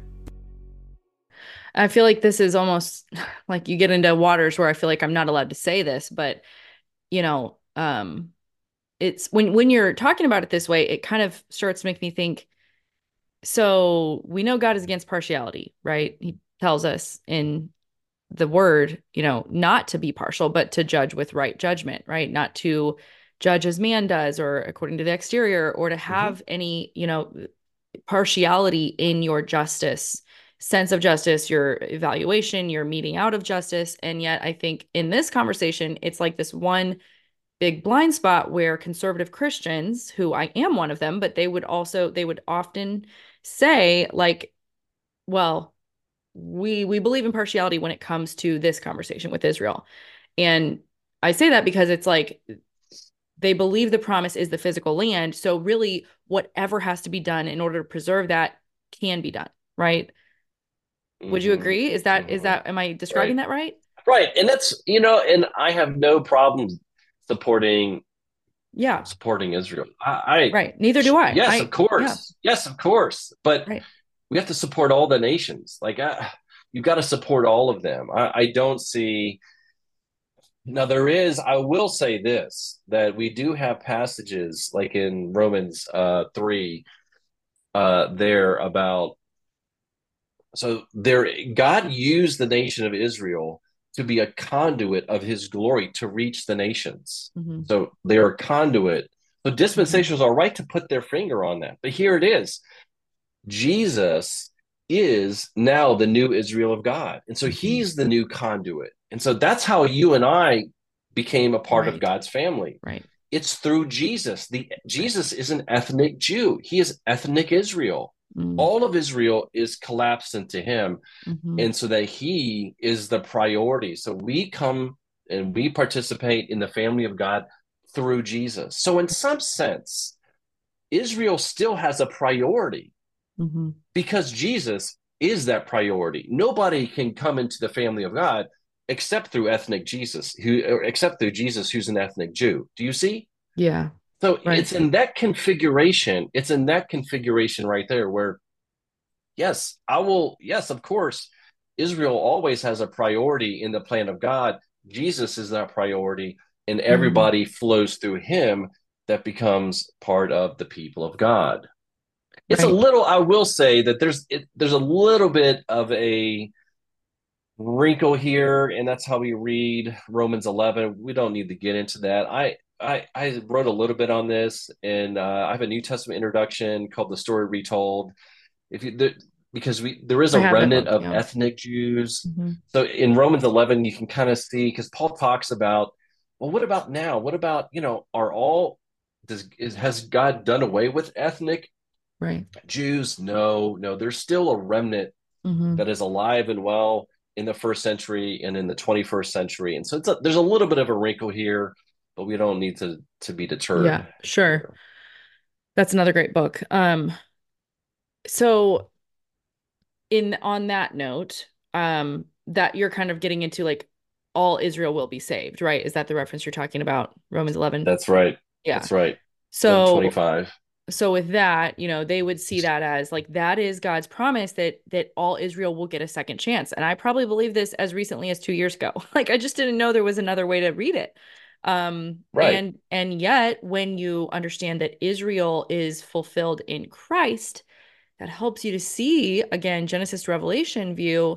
I feel like this is almost like you get into waters where I feel like I'm not allowed to say this, but you know, um, it's when when you're talking about it this way, it kind of starts to make me think, so we know God is against partiality, right? He tells us in the word, you know, not to be partial, but to judge with right judgment, right? Not to judge as man does or according to the exterior, or to have Mm-hmm. any, you know, partiality in your justice, sense of justice, your evaluation, your meting out of justice. And yet I think in this conversation, it's like this one big blind spot where conservative Christians, who I am one of them, but they would also, they would often say like, well, we we believe in partiality when it comes to this conversation with Israel. And I say that because it's like they believe the promise is the physical land. So really whatever has to be done in order to preserve that can be done, right? Would you Mm-hmm. agree? Is that is Mm-hmm. that am I describing Right. that right? Right. And that's, you know, and I have no problem supporting Yeah. supporting Israel. I, Right. Neither I do I. yes, of I yeah. course. Yes, of course. But Right. we have to support all the nations. Like I, you've got to support all of them. I, I don't see now there is, I will say this, that we do have passages like in Romans uh three uh there about so there God used the nation of Israel to be a conduit of his glory to reach the nations. Mm-hmm. So they're a conduit So Mhm. dispensationals are right to put their finger on that. But here it is. Jesus is now the new Israel of God. And so Mhm. he's the new conduit. And so that's how you and I became a part of Right. God's family. Right. It's through Jesus. The Right. Jesus is an ethnic Jew. He is ethnic Israel. Mm. All of Israel is collapsed into him. Mhm. And so that he is the priority. So we come and we participate in the family of God through Jesus. So in some sense, Israel still has a priority Mhm. because Jesus is that priority. Nobody can come into the family of God except through ethnic Jesus, who except through Jesus, who's an ethnic Jew. Do you see? Yeah. So Right. it's in that configuration. It's in that configuration right there where, yes, I will. Yes, of course, Israel always has a priority in the plan of God. Jesus is that priority, and Mhm. everybody flows through him that becomes part of the people of God. It's a Right. little, I will say that there's it, there's a little bit of a wrinkle here, and that's how we read Romans eleven. We don't need to get into that. I I, I wrote a little bit on this, and uh, I have a New Testament introduction called "The Story Retold." If you the, because we there is I a have that remnant book. of Yeah. ethnic Jews. Mhm. So in Romans eleven, you can kind of see because Paul talks about, well, what about now? What about, you know, are all does is, has God done away with ethnic Right. Jews? No, no. There's still a remnant Mhm. that is alive and well in the first century and in the twenty-first century. And so it's a, there's a little bit of a wrinkle here, but we don't need to to be Yeah. deterred Sure. here. That's another great book. Um, so in on that note, um, that you're kind of getting into like all Israel will be saved, right? Is that the reference you're talking about? Romans eleven? That's right. Yeah. That's right. eleven So twenty-five. so with that, you know, they would see that as like that is God's promise that that all Israel will get a second chance. And I probably believed this as recently as two years ago. Like I just didn't know there was another way to read it. Um, Right. and and yet when you understand that Israel is fulfilled in Christ, that helps you to see again Genesis to Revelation view,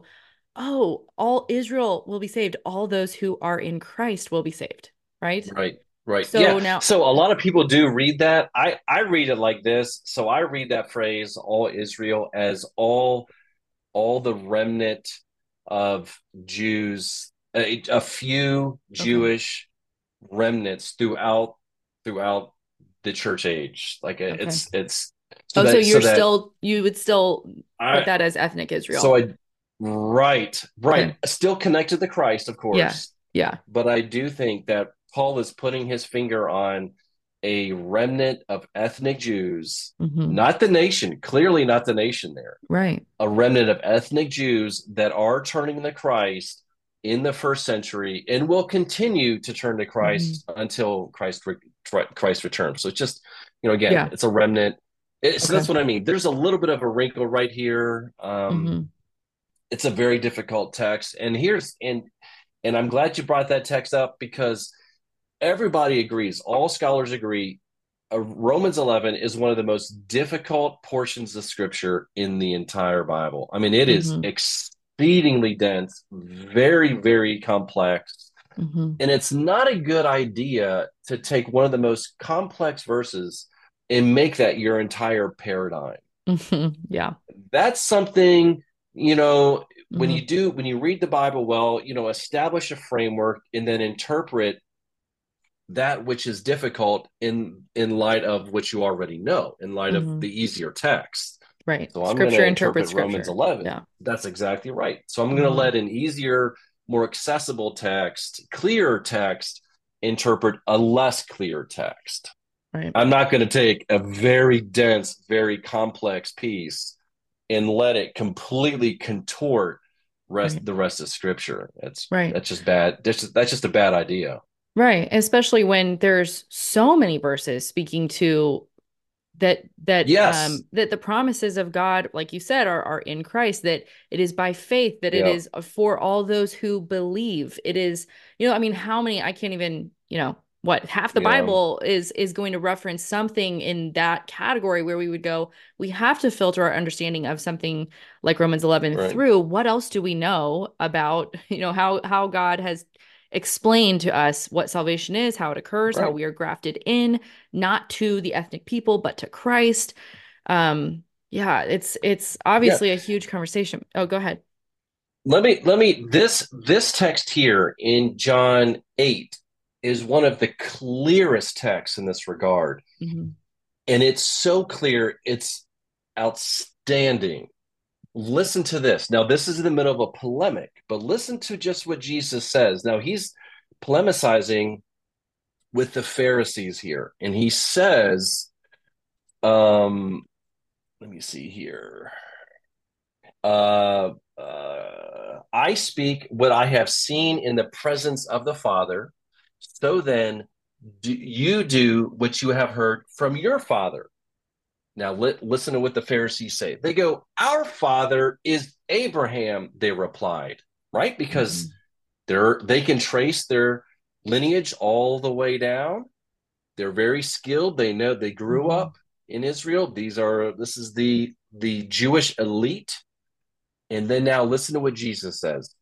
oh, all Israel will be saved. All those who are in Christ will be saved, right? Right. Right. So Yeah. now, So a lot of people do read that. I I read it like this. So I read that phrase all Israel as all all the remnant of Jews, a, a few okay, Jewish remnants throughout throughout the church age. Like okay. it's it's so Oh, so that so you're that still, you would still put I that as ethnic so Israel. I right, right, Okay. still connected to Christ, of Yeah. course, Yeah. but I do think that Paul is putting his finger on a remnant of ethnic Jews, Hmm. not the nation, clearly not the nation there, Right. a remnant of ethnic Jews that are turning to Christ in the first century and will continue to turn to Hmm. Christ until Christ re- Christ returns. So it's just, you know, again, Yeah. it's a remnant. It, so Okay. that's what I mean. There's a little bit of a wrinkle right here. Um, Hmm. it's a very difficult text, and here's and and I'm glad you brought that text up because everybody agrees, all scholars agree, uh, Romans eleven is one of the most difficult portions of scripture in the entire Bible. I mean, it is Hmm. exceedingly dense, very, very complex. Hmm. And it's not a good idea to take one of the most complex verses and make that your entire paradigm. Hmm. Yeah. That's something, you know, when Hmm. you do, when you read the Bible well, you know, establish a framework and then interpret that which is difficult in in light of what you already know, in light of Hmm. the easier text. Right. So I'm going Scripture to interprets interpret Romans scripture. eleven. Yeah. That's exactly right. So I'm going to Hmm. let an easier, more accessible text, clearer text interpret a less clear text. Right. I'm not going to take a very dense, very complex piece and let it completely contort rest Right. the rest of scripture. That's Right. that's just bad. That's just, that's just a bad idea. Right. Especially when there's so many verses speaking to that that Yes. um that the promises of God, like you said, are are in Christ, that it is by faith, that it Yeah. is for all those who believe. It is, you know, I mean, how many, I can't even, you know, what half the Yeah. Bible is is going to reference something in that category where we would go, we have to filter our understanding of something like Romans eleven Right. through what else do we know about, you know, how how God has explain to us what salvation is, how it occurs, how Right. we are grafted in, not to the ethnic people, but to Christ. Um, yeah, it's it's Yeah. obviously a huge conversation. Oh, go ahead. Let me let me this this text here in John eight is one of the clearest texts in this regard. Hmm. And it's so clear, it's outstanding. Listen to this. Now, this is in the middle of a polemic, but listen to just what Jesus says. Now, he's polemicizing with the Pharisees here, and he says, um, let me see here. Uh, uh, I speak what I have seen in the presence of the Father. So then, do you do what you have heard from your father. Now, li- listen to what the Pharisees say. They go, "Our father is Abraham," they replied, right? Because Hmm. they're they can trace their lineage all the way down. They're very skilled. They know they grew Hmm. up in Israel. These are this is the the Jewish elite. And then now listen to what Jesus says.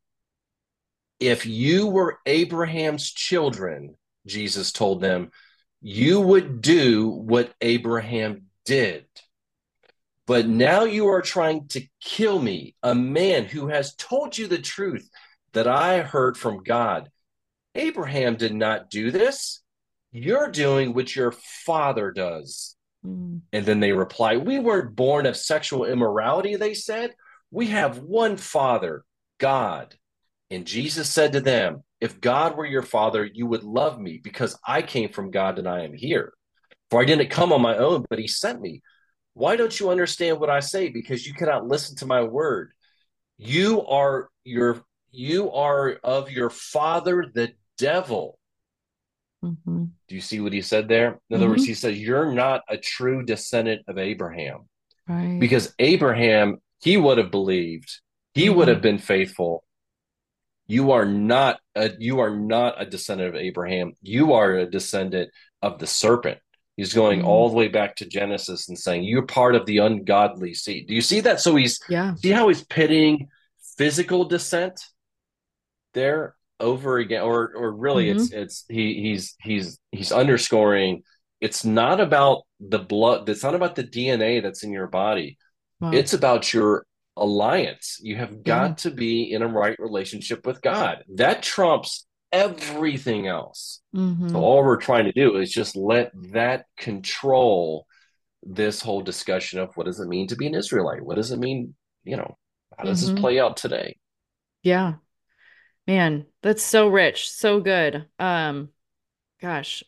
If you were Abraham's children, Jesus told them, you would do what Abraham did. But now you are trying to kill me, a man who has told you the truth that I heard from God. Abraham did not do this. You're doing what your father does. Hmm. And then they reply, we weren't born of sexual immorality, they said. We have one father, God. And Jesus said to them, if God were your father, you would love me because I came from God and I am here. For I didn't come on my own, but he sent me. Why don't you understand what I say? Because you cannot listen to my word. You are your you are of your father the devil. Hmm. Do you see what he said there? In other words, Hmm. he says you're not a true descendant of Abraham Right. because Abraham, he would have believed, he would have Hmm. been faithful. You are not a you are not a descendant of Abraham. You are a descendant of the serpent. He's going Hmm. all the way back to Genesis and saying you're part of the ungodly seed. Do you see that? So he's Yeah. see how he's pitting physical descent there over again, or or really it's Hmm. it's he he's he's he's underscoring it's not about the blood, it's not about the D N A that's in your body. Wow. It's about your alliance. You have Yeah. got to be in a right relationship with God. That trumps everything else. So Hmm. all we're trying to do is just let that control this whole discussion of what does it mean to be an Israelite? What does it mean, you know, how does this Hmm. play out today? Yeah. Man, that's so rich, so good. Um, gosh,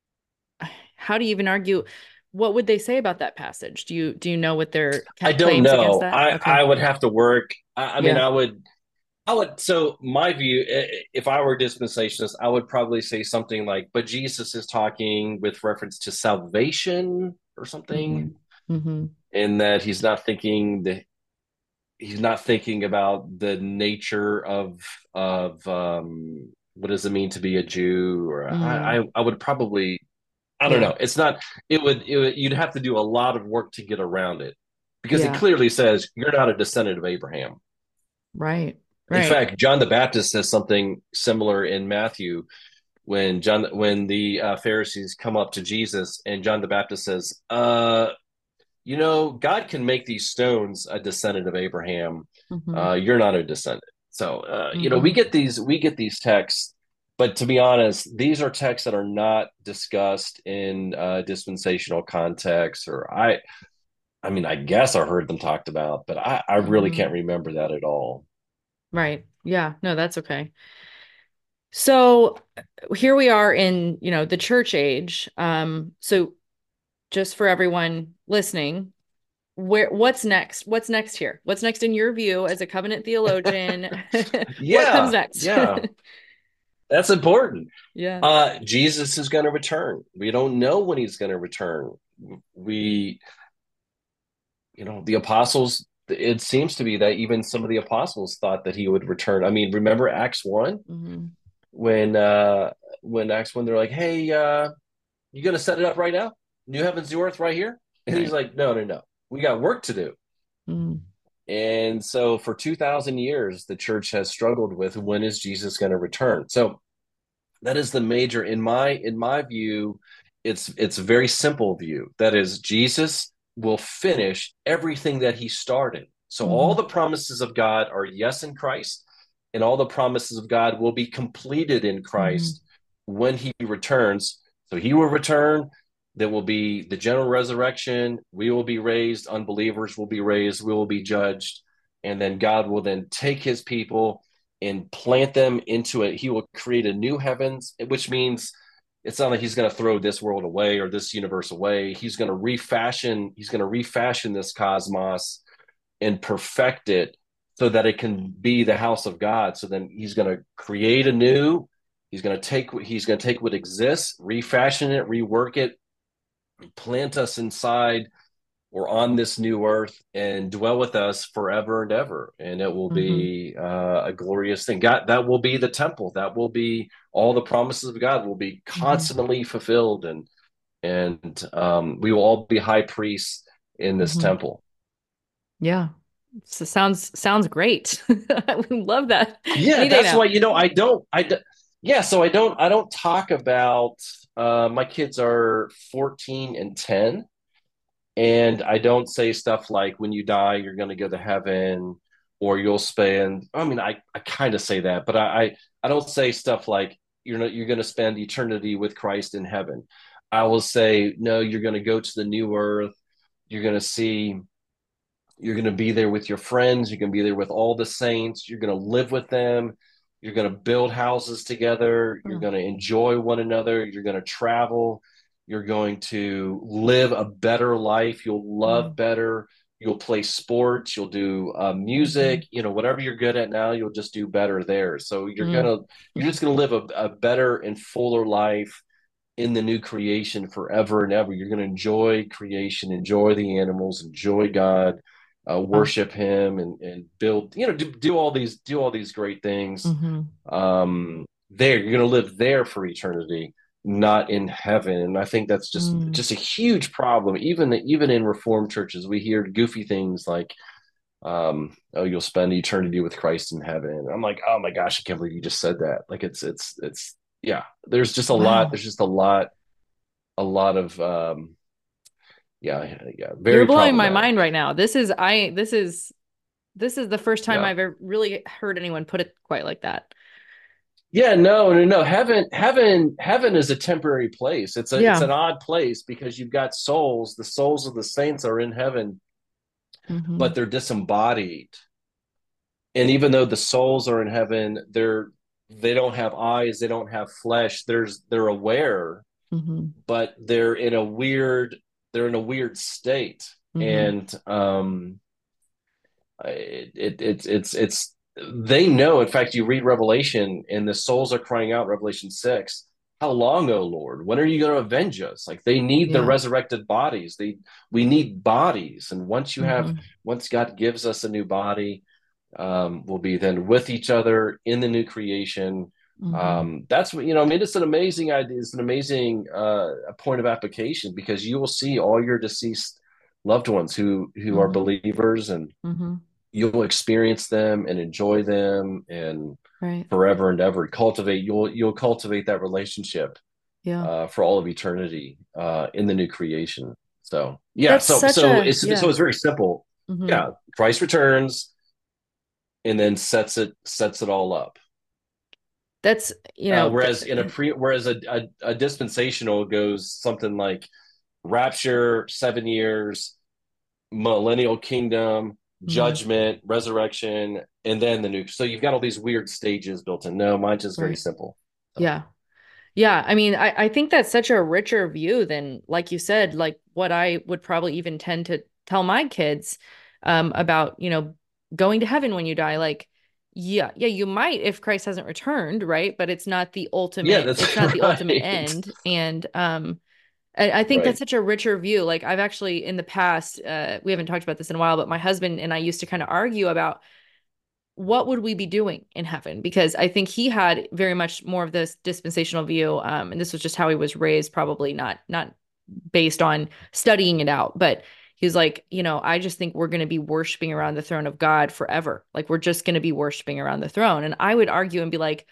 how do you even argue? What would they say about that passage? Do you do you know what their I ca- don't claims against know. that? I Okay. I would have to work. I, I mean, Yeah. I would I would, so my view, if I were dispensationalist, I would probably say something like, but Jesus is talking with reference to salvation or something, Hmm. Hmm. in that he's not thinking that he's not thinking about the nature of of um what does it mean to be a Jew, or I Mm. I, I would probably I don't Yeah. know. It's not it would, it would you'd have to do a lot of work to get around it because it Yeah. clearly says you're not a descendant of Abraham. Right. In Right. fact, John the Baptist says something similar in Matthew when John when the uh, Pharisees come up to Jesus and John the Baptist says, uh, "You know, God can make these stones a descendant of Abraham. Hmm. Uh, you're not a descendant." So, uh, you know, we Hmm. get these we get these texts, but to be honest, these are texts that are not discussed in uh, dispensational context. Or I, I mean, I guess I heard them talked about, but I, I really Hmm. can't remember that at all. Right. Yeah. No, that's okay. So here we are in, you know, the church age. Um, so just for everyone listening, where what's next? What's next here? What's next in your view as a covenant theologian? What comes Yeah, next? yeah. That's important. Yeah. Uh, Jesus is going to return. We don't know when he's going to return. We, you know, the apostles, it seems to be that even some of the apostles thought that he would return. I mean, remember Acts one Hmm. when, uh, when Acts one, they're like, hey, uh, you going to set it up right now? New heavens, new earth right here? And he's Right. like, no, no, no. We got work to do. Mm. And so for two thousand years, the church has struggled with when is Jesus going to return? So That is the major in my in my view. It's it's a very simple view. That is, Jesus will finish everything that he started. So all Mm-hmm. the promises of God are yes in Christ, and all the promises of God will be completed in Mm-hmm. Christ when he returns. So he will return. There will be the general resurrection. We will be raised. Unbelievers will be raised. We will be judged. And then God will then take his people and plant them into it. He will create a new heavens, which means it's not like he's going to throw this world away or this universe away. He's going to refashion, he's going to refashion this cosmos and perfect it so that it can be the house of God. So then he's going to create a new, he's going to take he's going to take what exists, refashion it, rework it, plant us inside or on this new earth and dwell with us forever and ever. And it will Mm-hmm. be uh, a glorious thing. God, that will be the temple. That will be all the promises of God will be Mm-hmm. consummately fulfilled. And, and um, we will all be high priests in this Mm-hmm. temple. Yeah. So sounds sounds great. I would love that Yeah, any day that's now. why, you know, I don't, I, yeah, so I don't, I don't talk about, uh, my kids are fourteen and ten. And I don't say stuff like when you die, you're going to go to heaven or you'll spend, I mean, I, I kind of say that, but I, I, I don't say stuff like you're not, you're going to spend eternity with Christ in heaven. I will say, no, you're going to go to the new earth. You're going to see, you're going to be there with your friends. You're going to be there with all the saints. You're going to live with them. You're going to build houses together. You're Mm. going to enjoy one another. You're going to travel. You're going to live a better life. You'll love Mm. better. You'll play sports. You'll do uh, Mhm. music. You know, whatever you're good at now, you'll just do better there. So you're Mm. gonna, you're just gonna live a, a better and fuller life in the new creation forever and ever. You're going to enjoy creation, enjoy the animals, enjoy God, uh, Wow. worship Him, and and build. You know, do, do all these do all these great things. Hmm. Um, there, you're going to live there for eternity, not in heaven. And I think that's just Mm. just a huge problem. Even even in Reformed churches, we hear goofy things like. Um, oh, you'll spend eternity with Christ in heaven. And I'm like, oh my gosh, I can't believe you just said that. Like it's it's it's yeah, there's just a lot Wow. there's just a lot a lot of um yeah yeah You're very blowing my problematic. mind right now. This is I this is this is the first time Yeah, I've ever really heard anyone put it quite like that. yeah, no, no, no, heaven heaven heaven is a temporary place. It's a it's Yeah. an odd place because you've got souls. The souls of the saints are in heaven, Hmm. but they're disembodied. And even though the souls are in heaven, they're they don't have eyes, they don't have flesh. There's they're aware, Hmm. but they're in a weird they're in a weird state. Hmm. And um it, it it's it's it's they know. In fact, you read Revelation, and the souls are crying out. Revelation six. How long, O Lord? When are you going to avenge us? Like they need the Yeah. resurrected bodies. They we need bodies, and once you have Hmm. once God gives us a new body, um, we'll be then with each other in the new creation. Hmm. Um, that's what you know. I mean, it's an amazing idea. It's an amazing uh, point of application because you will see all your deceased loved ones who who are Hmm. believers, and Hmm. you'll experience them and enjoy them and Right. forever and ever cultivate you'll you'll cultivate that relationship Yeah. uh, for all of eternity uh, in the new creation. So yeah, That's so such so a it's so yeah. it's very simple. Hmm. Yeah, Christ returns and then sets it sets it all up. That's, you Uh, know, whereas in a th- pre whereas a, a, a dispensational goes something like rapture seven years, millennial kingdom, mhm. judgment, resurrection, and then the new. So you've got all these weird stages built in. No, mine's just very Right. simple. So Yeah. Yeah, I mean, I, I think that's such a richer view than, like you said, like what I would probably even tend to tell my kids um, about, you know, going to heaven when you die. Like, yeah, yeah, you might if Christ hasn't returned, right? But it's not the yeah, ultimate, that's it's not the ultimate right. end. And um, I, I think that's Right. such a richer view. Like I've actually in the past, uh, we haven't talked about this in a while, but my husband and I used to kind of argue about what would we be doing in heaven? Because I think he had very much more of this dispensational view, um, and this was just how he was raised, probably not not based on studying it out, but he was like, you know, I just think we're going to be worshiping around the throne of God forever. Like we're just going to be worshiping around the throne. And I would argue and be like,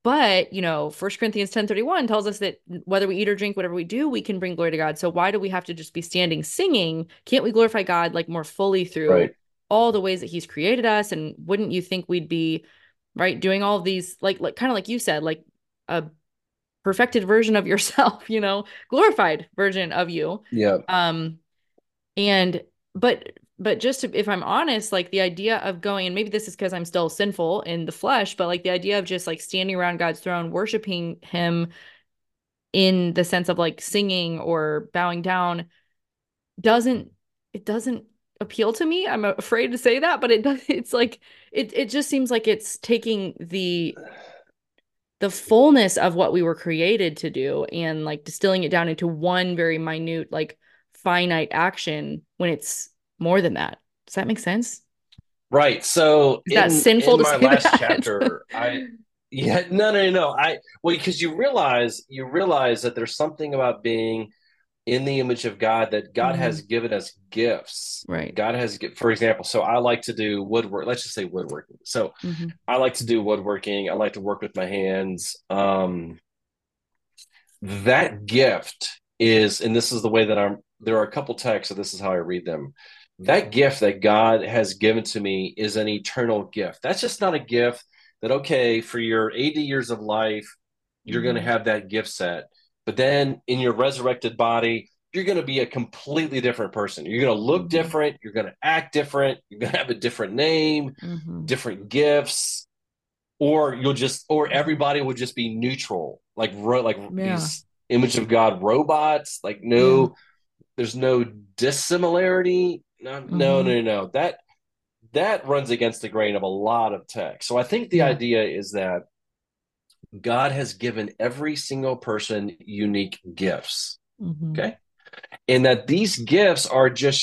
But, you know, First Corinthians ten thirty-one tells us that whether we eat or drink, whatever we do, we can bring glory to God. So why do we have to just be standing singing? Can't we glorify God like more fully through Right. all the ways that he's created us? And wouldn't you think we'd be right doing all of these like like kind of like you said, like a perfected version of yourself, you know, glorified version of you. Yeah. Um and but but just to, if I'm honest, like the idea of going, and maybe this is because I'm still sinful in the flesh, but like the idea of just like standing around God's throne, worshiping him in the sense of like singing or bowing down doesn't it doesn't appeal to me. I'm afraid to say that, but it does it's like it it just seems like it's taking the the fullness of what we were created to do and like distilling it down into one very minute, like finite action when it's more than that. Does that make sense? Right. So Is that in sinful in to my say last that? chapter, I yeah, no, no, no. I well, because you realize you realize that there's something about being in the image of God that God hmm has given us gifts. Right. God has, for example, so I like to do woodwork. Let's just say woodworking. So hmm I like to do woodworking. I like to work with my hands. Um, that gift is, and this is the way that I'm, there are a couple texts, so this is how I read them. That gift that God has given to me is an eternal gift. That's just not a gift that, okay, for your eighty years of life, you're going to hmm have that gift set. But then in your resurrected body, you're going to be a completely different person. You're going to look hmm different. You're going to act different. You're going to have a different name, hmm different gifts, or you'll just, or hmm everybody will just be neutral, like like Yeah. these image of God robots. Like Yeah. no, there's no dissimilarity. No, no, hmm no, no. That that runs against the grain of a lot of text. So I think the Yeah. idea is that God has given every single person unique gifts. hmm Okay. And that these gifts are just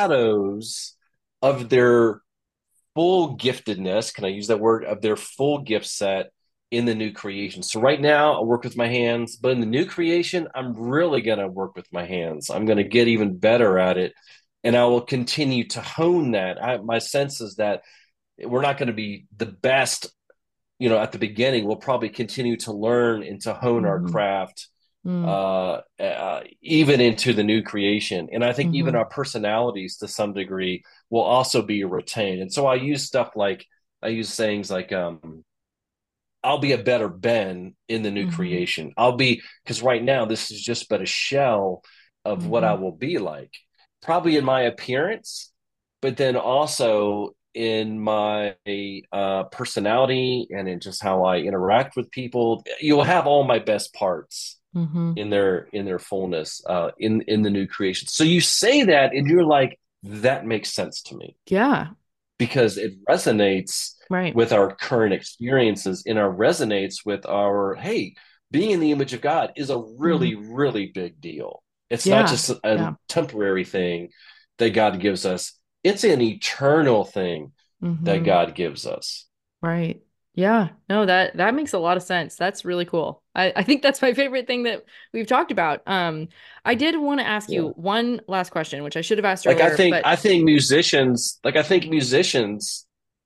shadows of their full giftedness. Can I use that word? Of their full gift set in the new creation. So right now I work with my hands, but in the new creation, I'm really going to work with my hands. I'm going to get even better at it. And I will continue to hone that. I, my sense is that we're not going to be the best, you know, at the beginning. We'll probably continue to learn and to hone our hmm craft hmm uh, uh, even into the new creation. And I think even hmm our personalities to some degree will also be retained. And so I use stuff like, I use sayings like, um, I'll be a better Ben in the new hmm creation. I'll be, because right now this is just but a shell of what I hmm will be like, probably in my appearance, but then also in my uh, personality and in just how I interact with people. You'll have all my best parts hmm in their in their fullness uh in in the new creation. So you say that and you're like, that makes sense to me Yeah. because it resonates Right. with our current experiences and our resonates with our, hey, being in the image of God is a hmm really really big deal. It's not Yeah. just a Yeah. temporary thing that God gives us, it's an eternal thing that hmm God gives us. Right. Yeah. No, that that makes a lot of sense. That's really cool. I, I think that's my favorite thing that we've talked about. Um, I did want to ask you Yeah, one last question, which I should have asked like i earlier, think but i think musicians like I think musicians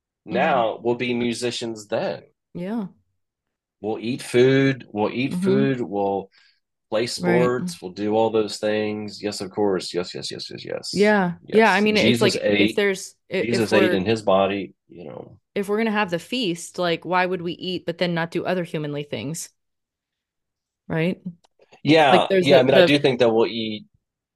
hmm now will be musicians then. yeah. We'll eat food. We'll eat hmm food. We'll play Right. sports. We'll do all those things. Yes, of course. Yes, yes, yes, yes, yes, Yeah. Yeah. I yes. mean, it's Jesus like if ate. there's i- if Jesus ate we're in his body. You know. if we're gonna have the feast, like why would we eat but then not do other humanly things? Right? Like Yeah, there's yeah. I the mean, I the do think that we'll eat.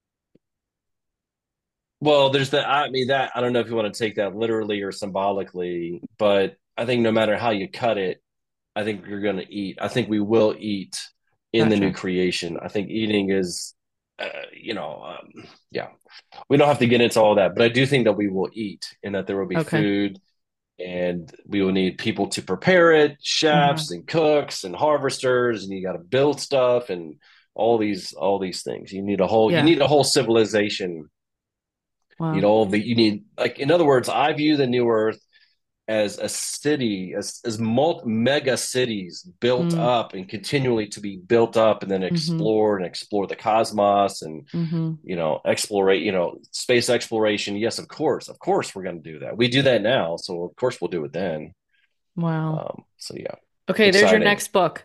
Well, there's the. I mean, that I don't know if you want to take that literally or symbolically, but I think no matter how you cut it, I think you're going to eat. I think we will eat in the new gotcha. creation. I think eating is, uh, you know, um, yeah. We don't have to get into all that, but I do think that we will eat and that there will be Okay. food and we will need people to prepare it, hmm chefs and cooks and harvesters, and you got to build stuff and all these all these things. You need a whole you Yeah. need a whole civilization. You Wow. know, all the you need like in other words, I view the new earth as a city, as as multi mega cities built Mm, up and continually to be built up and then hmm explore and explore the cosmos and hmm you know, explore, you know, space exploration. Yes, of course, of course, we're going to do that. We do that now, so of course we'll do it then. Wow. Um, so yeah, Okay, there's your exciting. next book.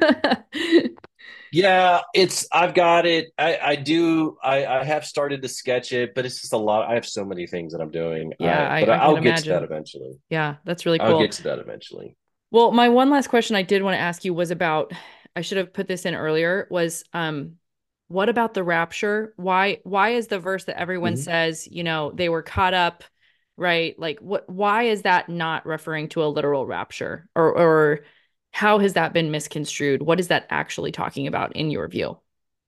Yeah, it's I've got it. I I do I I have started to sketch it, but it's just a lot. I have so many things that I'm doing. Yeah, I but I, I can I'll get to that imagine. eventually. Yeah, that's really I'll cool. get to that eventually. Well, my one last question I did want to ask you was about, I should have put this in earlier, was um what about the rapture? Why why is the verse that everyone Mhm. says, you know, they were caught up, right? Like what why is that not referring to a literal rapture? Or or how has that been misconstrued? What is that actually talking about in your view?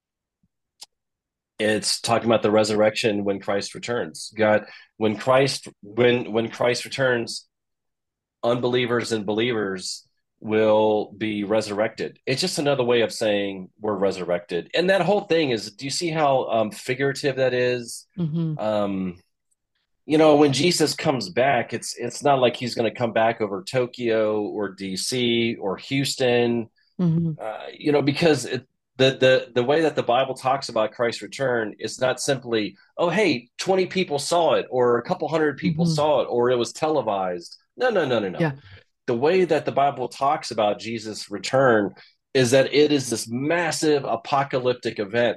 It's talking about the resurrection when Christ returns. God, when Christ when when Christ returns, unbelievers and believers will be resurrected. It's just another way of saying we're resurrected. And that whole thing is, do you see how um, figurative that is? Hmm. Um, you know, when Jesus comes back, it's it's not like he's going to come back over Tokyo or D C or Houston, Hmm. uh, you know, because it, the the the way that the Bible talks about Christ's return is not simply, oh, hey, twenty people saw it, or a couple hundred people Hmm. saw it, or it was televised. No, no, no, no, no. Yeah. The way that the Bible talks about Jesus' return is that it is this massive apocalyptic event,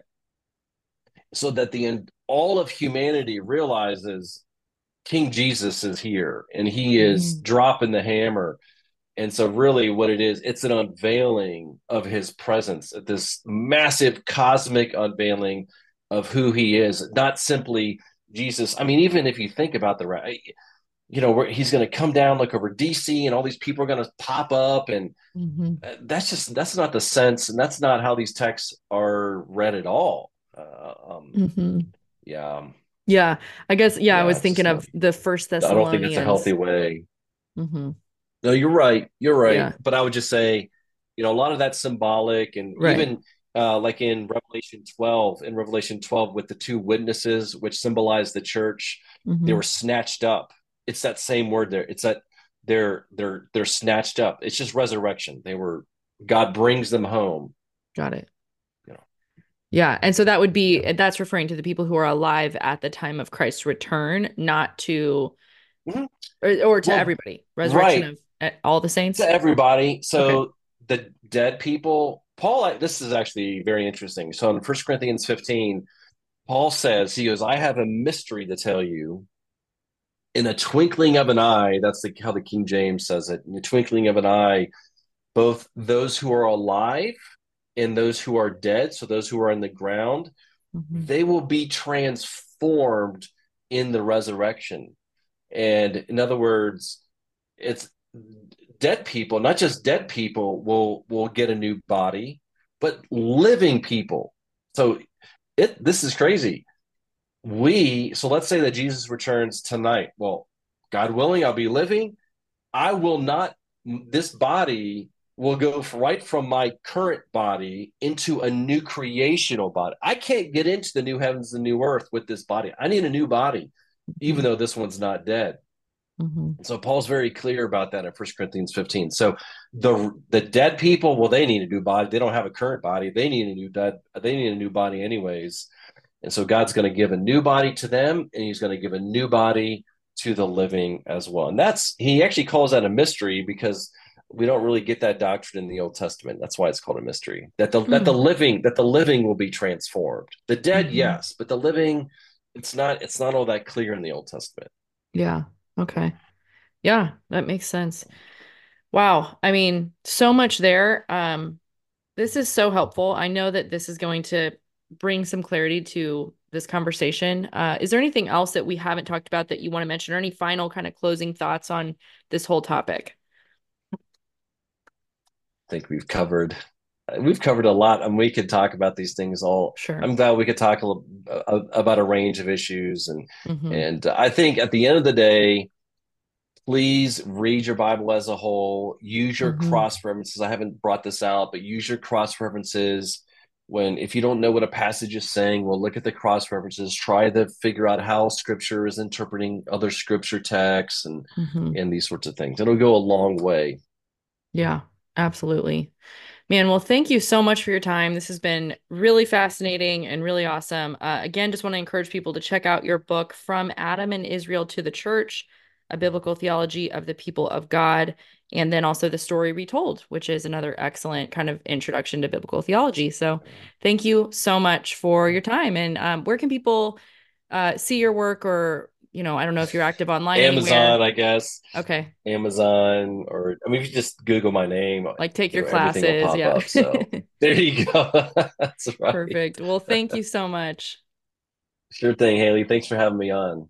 so that the all of humanity realizes King Jesus is here and he is Hmm. dropping the hammer. And so, really, what it is, it's an unveiling of his presence, this massive cosmic unveiling of who he is, not simply Jesus. I mean, even if you think about the, you know, where he's going to come down like over D C and all these people are going to pop up. And Hmm. uh, that's just, that's not the sense. And that's not how these texts are read at all. Uh, um, Hmm. yeah. um, Yeah. I guess, yeah, I Yeah. was It's thinking just not, of the First I don't think it's a healthy Thessalonians. way. Hmm. No, you're right. You're right. Yeah. But I would just say, you know, a lot of that's symbolic. And Right. even uh, like in Revelation twelve, in Revelation twelve, with the two witnesses, which symbolize the church, they Hmm. were snatched up. It's that same word there. It's that they're they're they're snatched up. It's just resurrection. They were God brings them home. Got it. You know. Yeah. And so that would Yeah. be, that's referring to the people who are alive at the time of Christ's return, not to, Mhm. or, or to Well, everybody. Resurrection right. of eh, all the To saints. everybody. Okay. So the dead people, Paul, this is actually very interesting. So in First Corinthians fifteen, Paul says, he goes, I have a mystery to tell you. In a twinkling of an eye, that's the, how the King James says it. In the twinkling of an eye, both those who are alive and those who are dead, so those who are in the ground, Hmm. they will be transformed in the resurrection. And in other words, it's dead people, not just dead people will will get a new body, but living people. So it this is crazy. We so let's say that Jesus returns tonight. Well, God willing, I'll be living. I will not. This body will go right from my current body into a new creational body. I can't get into the new heavens and new earth with this body. I need a new body, even Hmm. though this one's not dead. Hmm. So Paul's very clear about that in First Corinthians fifteen. So the the dead people, well, they need a new body. They don't have a current body. They need a new dead. They need a new body anyways. And so God's going to give a new body to them, and He's going to give a new body to the living as well. And that's He actually calls that a mystery because we don't really get that doctrine in the Old Testament. That's why it's called a mystery. That the that the Hmm. living that the living will be transformed. The dead, Hmm. yes, but the living, it's not. It's not all that clear in the Old Testament. Yeah. Okay. Yeah, that makes sense. Wow. I mean, so much there. Um, this is so helpful. I know that this is going to bring some clarity to this conversation. Uh, is there anything else that we haven't talked about that you want to mention, or any final kind of closing thoughts on this whole topic? Think we've covered we've covered a lot, and we could talk about these things all. Sure. I'm glad we could talk a little, uh, about a range of issues, and Hmm. and I think at the end of the day, please read your Bible as a whole. Use your Hmm. cross references. I haven't brought this out, but use your cross references. When if you don't know what a passage is saying, well, look at the cross references. Try to figure out how Scripture is interpreting other Scripture texts, and Hmm. and these sorts of things. It'll go a long way. Yeah, absolutely. Man, well, thank you so much for your time. This has been really fascinating and really awesome. Uh, again, just want to encourage people to check out your book, From Adam and Israel to the Church, A Biblical Theology of the People of God. and then also The Story Retold, which is another excellent kind of introduction to biblical theology. So thank you so much for your time. And um, where can people uh, see your work, or, you know, I don't know if you're active online Amazon, anywhere. I guess. Okay. Amazon, or I mean, if you just Google my name, Like take you your know, everything will classes. pop Yeah. up. So there you go. That's right. Perfect. Well, thank you so much. Sure thing, Haley. Thanks for having me on.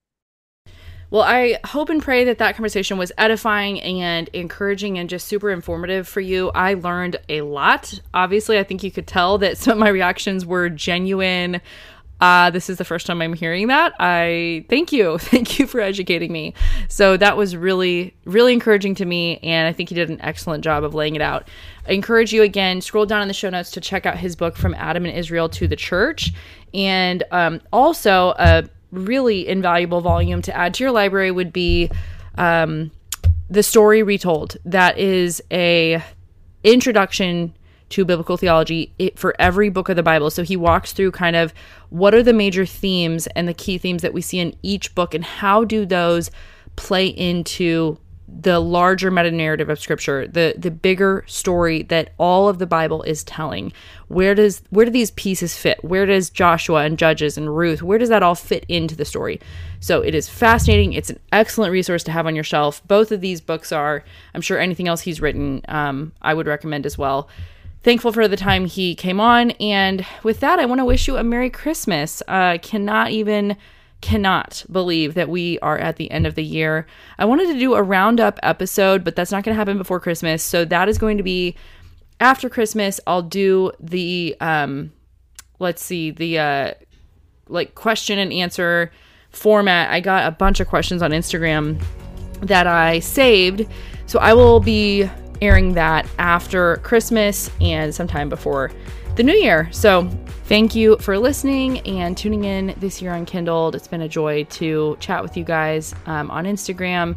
Well, I hope and pray that that conversation was edifying and encouraging and just super informative for you. I learned a lot. Obviously, I think you could tell that some of my reactions were genuine. Uh, this is the first time I'm hearing that. I thank you. Thank you for educating me. So that was really, really encouraging to me. And I think he did an excellent job of laying it out. I encourage you again, scroll down in the show notes to check out his book, From Adam and Israel to the Church. And um, also a really invaluable volume to add to your library would be um, The Story Retold. That is a introduction to biblical theology for every book of the Bible. So he walks through kind of what are the major themes and the key themes that we see in each book, and how do those play into the larger meta narrative of Scripture, the the bigger story that all of the Bible is telling. Where does where do these pieces fit? Where does Joshua and Judges and Ruth, where does that all fit into the story? So it is fascinating. It's an excellent resource to have on your shelf. Both of these books are. I'm sure anything else he's written, um, I would recommend as well. Thankful for the time he came on. And with that, I want to wish you a Merry Christmas. Uh, cannot even, cannot believe that we are at the end of the year. I wanted to do a roundup episode, but that's not going to happen before Christmas. So that is going to be after Christmas. I'll do the, um, let's see, the uh, like question and answer format. I got a bunch of questions on Instagram that I saved. So I will be airing that after Christmas and sometime before the new year. So thank you for listening and tuning in this year on Kindled. It's been a joy to chat with you guys um, on Instagram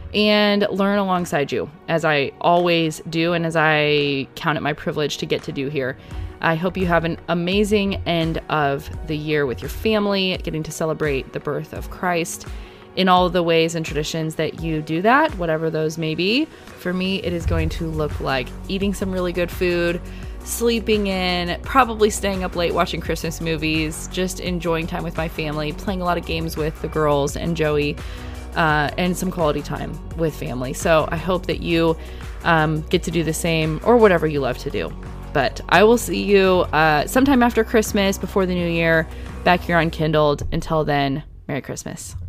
and learn alongside you, as I always do and as I count it my privilege to get to do here. I hope you have an amazing end of the year with your family, getting to celebrate the birth of Christ in all of the ways and traditions that you do that, whatever those may be. For me, it is going to look like eating some really good food, sleeping in, probably staying up late watching Christmas movies, just enjoying time with my family, playing a lot of games with the girls and Joey, uh, and some quality time with family. So I hope that you um, get to do the same, or whatever you love to do. But I will see you uh, sometime after Christmas, before the new year, back here on Kindled. Until then, Merry Christmas.